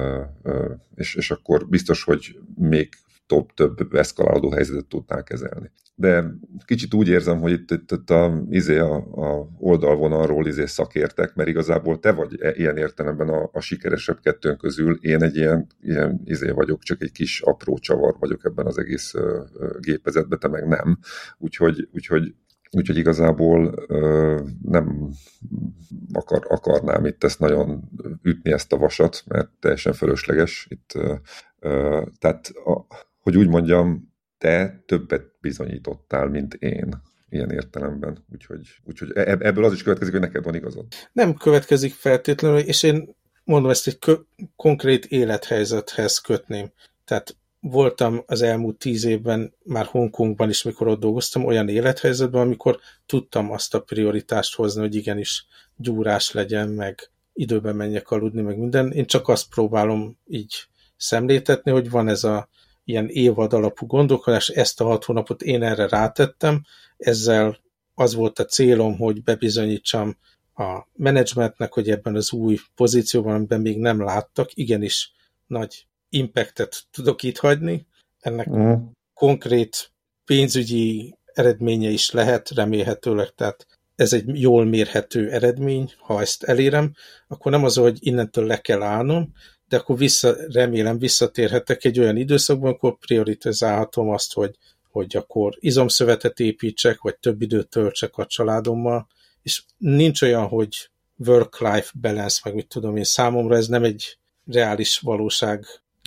és, és akkor biztos, hogy még több, több eszkalálódó helyzetet tudnál kezelni. De kicsit úgy érzem, hogy itt, itt, itt a, izé a, a oldalvonalról izé szakértek, mert igazából te vagy ilyen értelemben a, a sikeresebb kettőn közül, én egy ilyen, ilyen izé vagyok, csak egy kis apró csavar vagyok ebben az egész uh, gépezetben, te meg nem. Úgyhogy, úgyhogy Úgyhogy igazából ö, nem akar, akarnám itt ezt nagyon ütni ezt a vasat, mert teljesen fölösleges. Itt, ö, ö, tehát, a, hogy úgy mondjam, te többet bizonyítottál, mint én. ilyen értelemben. Úgyhogy, úgyhogy ebből az is következik, hogy neked van igazad. Nem következik feltétlenül, és én mondom, ezt egy kö- konkrét élethelyzethez kötném. Tehát voltam az elmúlt tíz évben, már Hongkongban is, mikor ott dolgoztam, olyan élethelyzetben, amikor tudtam azt a prioritást hozni, hogy igenis gyúrás legyen, meg időben menjek aludni, meg minden. Én csak azt próbálom így szemléltetni, hogy van ez a ilyen évad alapú gondolkodás, ezt a hat hónapot én erre rátettem, ezzel az volt a célom, hogy bebizonyítsam a menedzsmentnek, hogy ebben az új pozícióban, amiben még nem láttak, igenis nagy impactet tudok itt hagyni. Ennek uh-huh. konkrét pénzügyi eredménye is lehet, remélhetőleg, tehát ez egy jól mérhető eredmény, ha ezt elérem, akkor nem az, hogy innentől le kell állnom, de akkor vissza, remélem visszatérhetek egy olyan időszakban, akkor prioritizálhatom azt, hogy, hogy akkor izomszövetet építsek, vagy több időt töltsek a családommal, és nincs olyan, hogy work-life balance, meg mit tudom én, számomra ez nem egy reális valóság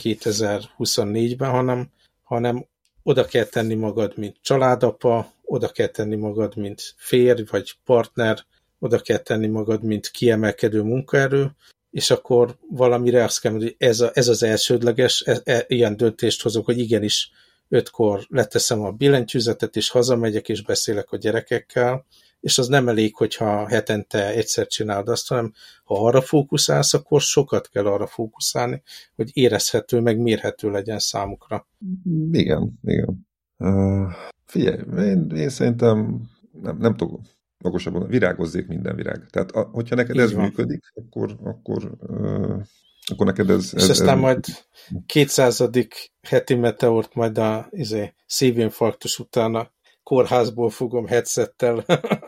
kétezer-huszonnégyben, hanem, hanem oda kell tenni magad, mint családapa, oda kell tenni magad, mint férj vagy partner, oda kell tenni magad, mint kiemelkedő munkaerő, és akkor valamire azt kell mondani, hogy ez, a, ez az elsődleges, e, e, ilyen döntést hozok, hogy igenis ötkor leteszem a billentyűzetet, és hazamegyek, és beszélek a gyerekekkel, és az nem elég, hogyha hetente egyszer csinálod azt, hanem ha arra fókuszálsz, akkor sokat kell arra fókuszálni, hogy érezhető, meg mérhető legyen számukra. Igen, igen. Uh, figyelj, én, én szerintem nem, nem tudok magosabban, virágozzék minden virág. Tehát a, hogyha neked így ez van. Működik, akkor, akkor, uh, akkor neked ez... És ez, aztán ez... majd kétszázadik heti meteort majd a izé, szívinfarktus után a kórházból fogom headsettel.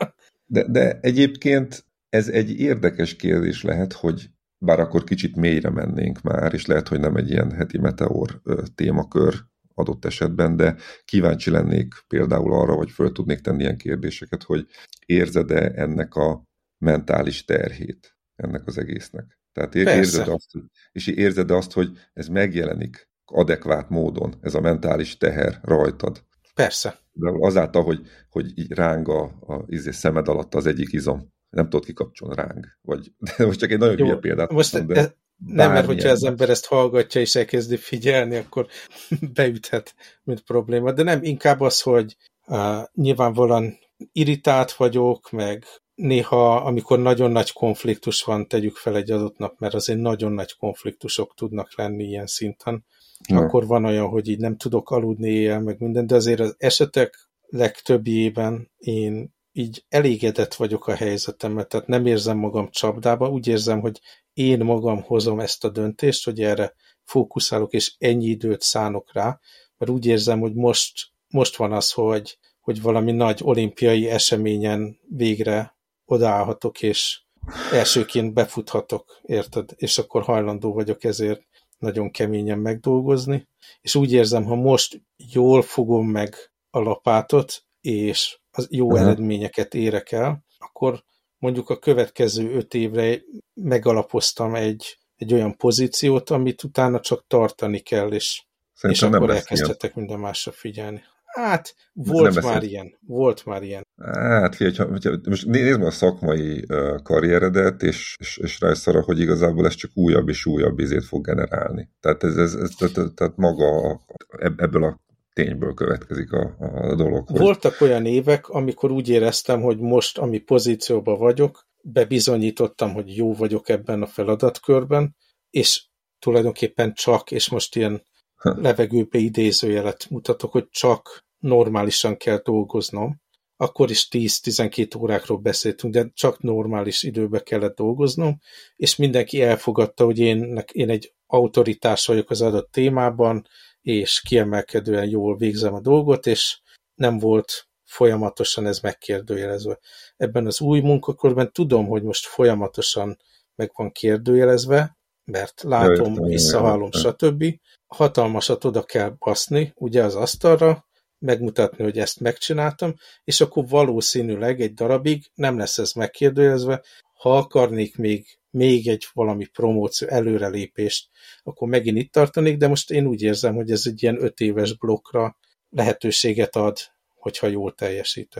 de, de egyébként ez egy érdekes kérdés lehet, hogy bár akkor kicsit mélyre mennénk már, és lehet, hogy nem egy ilyen heti meteor témakör adott esetben, de kíváncsi lennék például arra, vagy föl tudnék tenni ilyen kérdéseket, hogy érzed-e ennek a mentális terhét ennek az egésznek? Tehát érzed azt, és érzed azt, hogy ez megjelenik adekvát módon, ez a mentális teher rajtad? Persze. De azáltal, hogy, hogy így ráng a, a izé, szemed alatt az egyik izom, nem tudod kikapcsolni, ráng. Vagy, de most csak egy nagyon hülye példát most mondom, de ez, nem, mert hogyha az ember ezt hallgatja és elkezdi figyelni, akkor beüthet, mint probléma. De nem, inkább az, hogy uh, nyilvánvalóan irritált vagyok, meg néha, amikor nagyon nagy konfliktus van, tegyük fel egy adott nap, mert azért nagyon nagy konfliktusok tudnak lenni ilyen szinten, ja. Akkor van olyan, hogy így nem tudok aludni éjjel, meg minden, de azért az esetek legtöbbjében én így elégedett vagyok a helyzetemmel, tehát nem érzem magam csapdába, úgy érzem, hogy én magam hozom ezt a döntést, hogy erre fókuszálok, és ennyi időt szánok rá, mert úgy érzem, hogy most, most van az, hogy, hogy valami nagy olimpiai eseményen végre odaállhatok, és elsőként befuthatok, érted? És akkor hajlandó vagyok ezért nagyon keményen megdolgozni, és úgy érzem, ha most jól fogom meg a lapátot, és az jó uh-huh. eredményeket érek el, akkor mondjuk a következő öt évre megalapoztam egy, egy olyan pozíciót, amit utána csak tartani kell, és, és akkor elkezdhetek ilyen. Minden másra figyelni. Hát, volt már beszél. ilyen. Volt már ilyen. Hát, figyelj, hogyha, most nézd meg a szakmai uh, karrieredet, és, és, és rájössz arra, hogy igazából ez csak újabb és újabb izét fog generálni. Tehát, ez, ez, ez, tehát, tehát maga ebből a tényből következik a, a dolog. Hogy... Voltak olyan évek, amikor úgy éreztem, hogy most, ami pozícióban vagyok, bebizonyítottam, hogy jó vagyok ebben a feladatkörben, és tulajdonképpen csak, és most ilyen levegőbe idézőjelet mutatok, hogy csak normálisan kell dolgoznom. Akkor is tíz-tizenkét órákról beszéltünk, de csak normális időbe kellett dolgoznom, és mindenki elfogadta, hogy én, én egy autoritás vagyok az adott témában, és kiemelkedően jól végzem a dolgot, és nem volt folyamatosan ez megkérdőjelezve. Ebben az új munkakörben tudom, hogy most folyamatosan meg van kérdőjelezve, mert látom, visszahallom, stb. Hatalmasat oda kell baszni, ugye az asztalra, megmutatni, hogy ezt megcsináltam, és akkor valószínűleg egy darabig nem lesz ez megkérdőjelezve. Ha akarnék még, még egy valami promóció, előrelépést, akkor megint itt tartanék, de most én úgy érzem, hogy ez egy ilyen öt éves blokkra lehetőséget ad, hogyha jól teljesítek.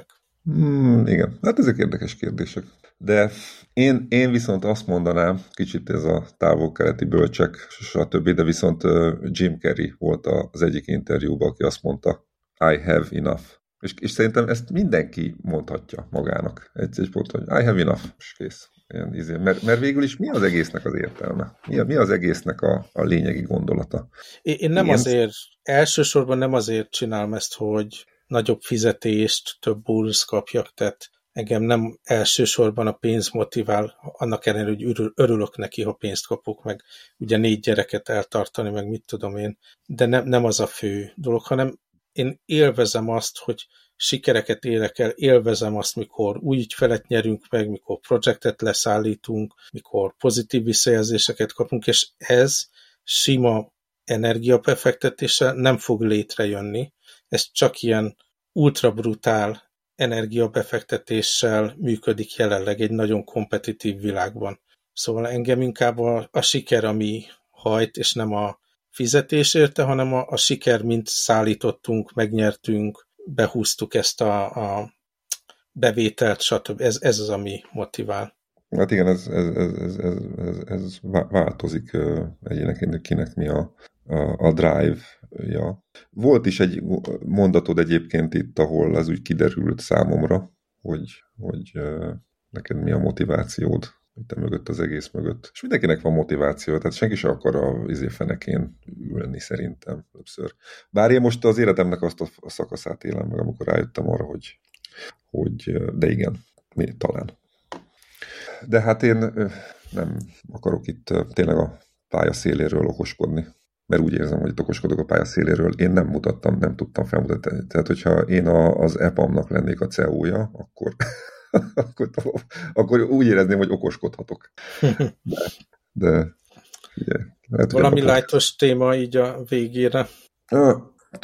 Hmm, igen, hát ezek érdekes kérdések. De én, én viszont azt mondanám, kicsit ez a távol-keleti bölcsek, stb., de viszont Jim Carrey volt az egyik interjúban, aki azt mondta, I have enough. És, és szerintem ezt mindenki mondhatja magának. Egy, egy pont, hogy I have enough, és kész. Ilyen, izé. mert, mert végül is mi az egésznek az értelme? Mi, mi az egésznek a, a lényegi gondolata? Én, én nem Ilyen... azért, elsősorban nem azért csinálom ezt, hogy nagyobb fizetést, több bónusz kapjak, tehát engem nem elsősorban a pénz motivál, annak ellenére, hogy örül, örülök neki, ha pénzt kapok, meg ugye négy gyereket eltartani, meg mit tudom én, de nem, nem az a fő dolog, hanem én élvezem azt, hogy sikereket érek el, élvezem azt, mikor új ügyfelet nyerünk meg, mikor projektet leszállítunk, mikor pozitív visszajelzéseket kapunk, és ez sima energiabefektetéssel nem fog létrejönni. Ez csak ilyen ultra brutál energiabefektetéssel működik jelenleg egy nagyon kompetitív világban. Szóval engem inkább a, a siker, ami hajt, és nem a fizetés érte, hanem a, a siker, mint szállítottunk, megnyertünk, behúztuk ezt a, a bevételt, stb. Ez, ez az, ami motivál. Hát igen, ez, ez, ez, ez, ez, ez változik egyének, kinek mi a, a, a drive-ja. Volt is egy mondatod egyébként itt, ahol ez úgy kiderült számomra, hogy, hogy neked mi a motivációd itt mögött, az egész mögött. És mindenkinek van motiváció, tehát senki sem akar a izé fenekén ülni szerintem többször. Bár én most az életemnek azt a szakaszát élem meg, amikor rájöttem arra, hogy, hogy de igen, mi, talán. De hát én nem akarok itt tényleg a pálya széléről okoskodni, mert úgy érzem, hogy itt okoskodok a pálya széléről. Én nem mutattam, nem tudtam felmutatni. Tehát, hogyha én a, az e pam-nak lennék a cé e ó-ja, akkor, akkor, akkor úgy érezném, hogy okoskodhatok. De, de ugye, lehet, valami lájtos téma így a végére. Ah,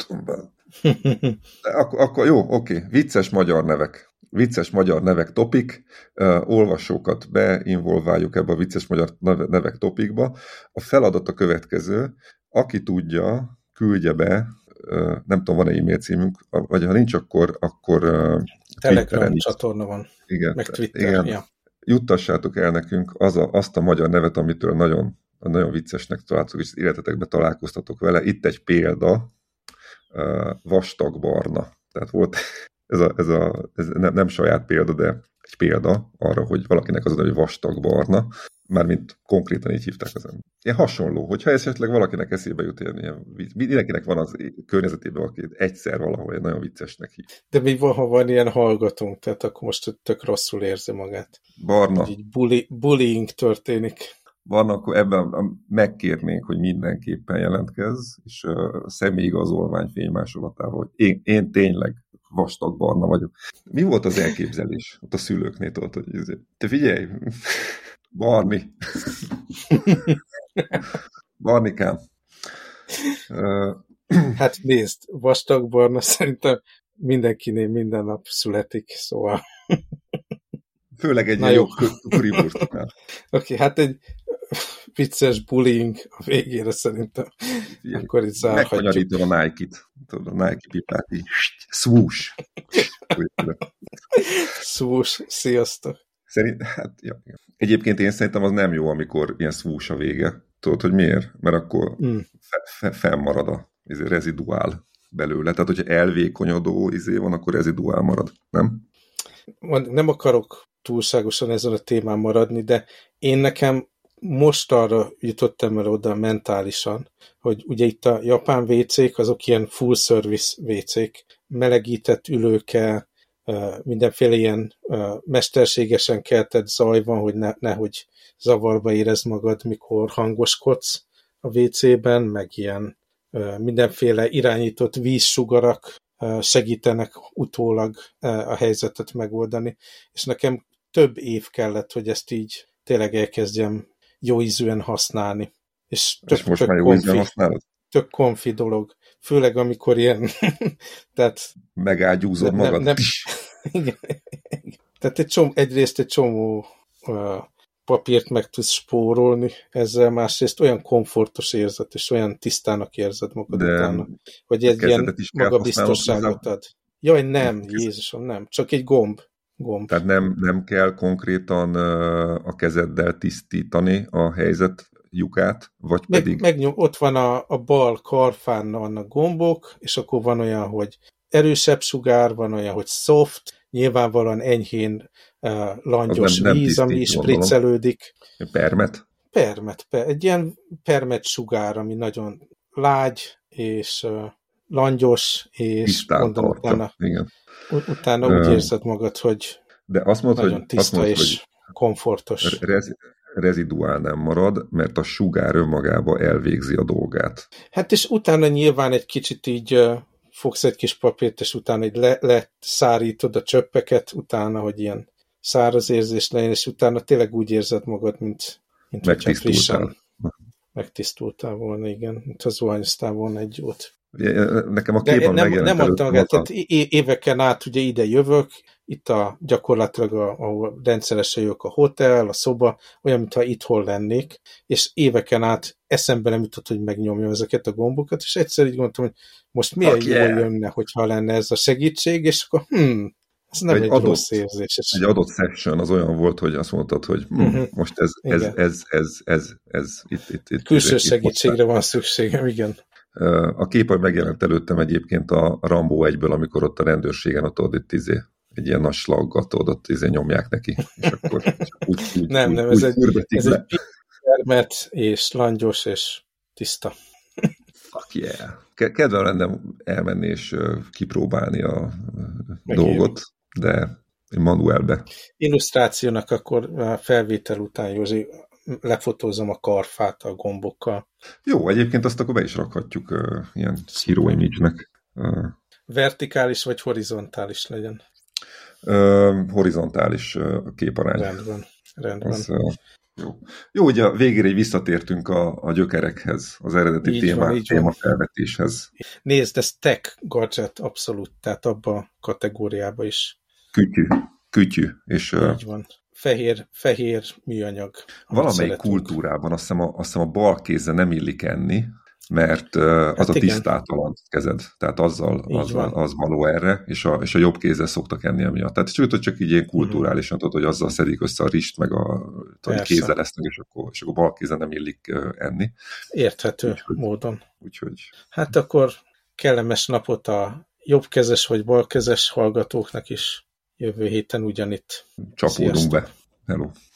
akkor, akkor jó, oké. Okay. Vicces magyar nevek. Vicces magyar nevek topik, uh, olvasókat beinvolváljuk ebbe a vicces magyar nevek topikba. A feladat a következő, aki tudja, küldje be, uh, nem tudom, van-e e-mail címünk, vagy ha nincs, akkor, akkor uh, Telegram csatorna van, igen, meg Twitter. Igen. Ja. Juttassátok el nekünk az a, azt a magyar nevet, amitől nagyon, nagyon viccesnek találtok, és az életetekben találkoztatok vele. Itt egy példa, uh, vastag barna. Tehát volt... Ez, a, ez, a, ez nem, nem saját példa, de egy példa arra, hogy valakinek az, hogy vastag barna, mármint konkrétan így hívták az ember. Ilyen hasonló, hogyha esetleg valakinek eszébe jut ilyen, mindenkinek van az környezetében, aki egyszer valahol egy nagyon viccesnek hív. De mi van, ha van ilyen hallgatónk, tehát akkor most tök rosszul érzi magát. Barna. Így bully, bullying történik. Barna, akkor ebben megkérnénk, hogy mindenképpen jelentkezz, és a személyigazolvány fénymásolatával, hogy én, én tényleg vastag barna vagyok. Mi volt az elképzelés ott a szülőknél? Tudod, hogy te figyelj, Barni. Barnikám. Hát nézd, vastag barna szerintem mindenkinél minden nap születik, szóval. Főleg egy ilyen jó kuriburtoknál. Oké, hát egy vicces bullying a végére szerintem. Ilyen, akkor itt zárhatjuk. Megkanyarítom a Nike-t. Tudod, a Nike pipát így. Swoosh. Swoosh. Sziasztok. Szerint, hát, ja. Egyébként én szerintem az nem jó, amikor ilyen swoosh a vége. Tudod, hogy miért? Mert akkor mm. fe, fe, fennmarad a izé, reziduál belőle. Tehát, hogyha elvékonyodó izé van, akkor reziduál marad, nem? Nem akarok túlságosan ezen a témán maradni, de én nekem most arra jutottam el oda mentálisan, hogy ugye itt a japán vécék, azok ilyen full service vécék, melegített ülőkkel, mindenféle ilyen mesterségesen keltett zaj van, hogy ne, nehogy zavarba érezd magad, mikor hangoskodsz a vécében, meg ilyen mindenféle irányított vízsugarak segítenek utólag a helyzetet megoldani, és nekem több év kellett, hogy ezt így tényleg elkezdjem jó ízűen használni. És tök, és most tök már jó konfi, ízűen használod? Tök konfi dolog. Főleg, amikor ilyen... tehát, megágyúzod nem, magad? Nem, igen, tehát egy csomó, egyrészt egy csomó uh, papírt meg tudsz spórolni ezzel, másrészt olyan komfortos érzet, és olyan tisztának érzed magad de utána, hogy egy ilyen magabiztosságot magabiztosságot ad. Jaj, nem, Jézusom, nem. Csak egy gomb. gomb. Tehát nem, nem kell konkrétan a kezeddel tisztítani a helyzet lyukát, vagy Meg, pedig... Megnyom, ott van a, a bal karfán vannak gombok, és akkor van olyan, hogy erősebb sugár, van olyan, hogy soft, nyilvánvalóan enyhén uh, langyos nem, nem víz, tisztít, ami spriccelődik. Permet? Permet, per, egy ilyen permet sugár, ami nagyon lágy, és uh, langyos, és Tisztán mondom, tartja. utána, Igen. utána úgy érzed magad, hogy de azt mondod, nagyon hogy, tiszta azt mondod, és hogy komfortos. Rez, reziduál nem marad, mert a sugár önmagába elvégzi a dolgát. Hát és utána nyilván egy kicsit így uh, fogsz egy kis papírt, és utána így le, leszárítod a csöppeket, utána, hogy ilyen száraz érzés legyen, és utána tényleg úgy érzed magad, mint, mint hogyha frissen megtisztultál volna, igen, mint ha zuhanyoztál volna egy jót. Nekem a képen nem, megjelent nem adta magát, a... tehát éveken át ugye ide jövök, itt a gyakorlatilag, a, ahol rendszeresen jövök, a hotel, a szoba, olyan, mintha itthon lennék, és éveken át eszembe nem jutott, hogy megnyomjam ezeket a gombokat, és egyszer így gondoltam, hogy most milyen Fuck jól yeah. jönne, hogyha lenne ez a segítség, és akkor hm, ez nem egy, egy adott, rossz érzés. Egy adott session az olyan volt, hogy azt mondtad, hogy hm, uh-huh. most ez, ez, ez, ez, ez, ez, ez itt, itt, itt. Külső itt, segítségre itt van szükségem, igen. A kép, hogy megjelent előttem egyébként a Rambo egyből, amikor ott a rendőrségen ott, ott itt izé, egy ilyen nagy slaggal ott izé nyomják neki, és akkor és úgy, úgy, nem, úgy, nem, úgy, ez egy, ez le. egy permet, és langyos, és tiszta. Fuck yeah. Kedvem lenne elmenni és kipróbálni a Megérni. dolgot, de manuelbe. Illusztrációnak akkor a felvétel után, Józsi, lefotózom a karfát a gombokkal. Jó, egyébként azt akkor be is rakhatjuk uh, ilyen hero image-nek. Uh, Vertikális vagy horizontális legyen? Uh, horizontális uh, képarány. Rendben. Rendben. Az, uh, jó. jó, ugye a végére így visszatértünk a, a gyökerekhez, az eredeti így témá, van, témafelvetéshez. Nézd, ez tech gadget abszolút, tehát abba a kategóriába is. Kütyű, kütyű. És, uh, így van. Fehér, fehér műanyag. Valamelyik kultúrában azt hiszem, a, azt hiszem a bal kézzel nem illik enni, mert uh, az hát a tisztátalan kezed, tehát azzal, azzal az való erre, és a, és a jobb kézzel szoktak enni emiatt. Tehát csak, csak így ilyen kulturálisan uh-huh. tudod, hogy azzal szedik össze a rist, meg a kézzel lesznek, és akkor, és akkor bal kézzel nem illik uh, enni. Érthető úgyhogy, módon. Úgyhogy... Hát akkor kellemes napot a jobbkezes vagy balkezes hallgatóknak is jövő héten ugyanitt. Csapódunk be. Hello.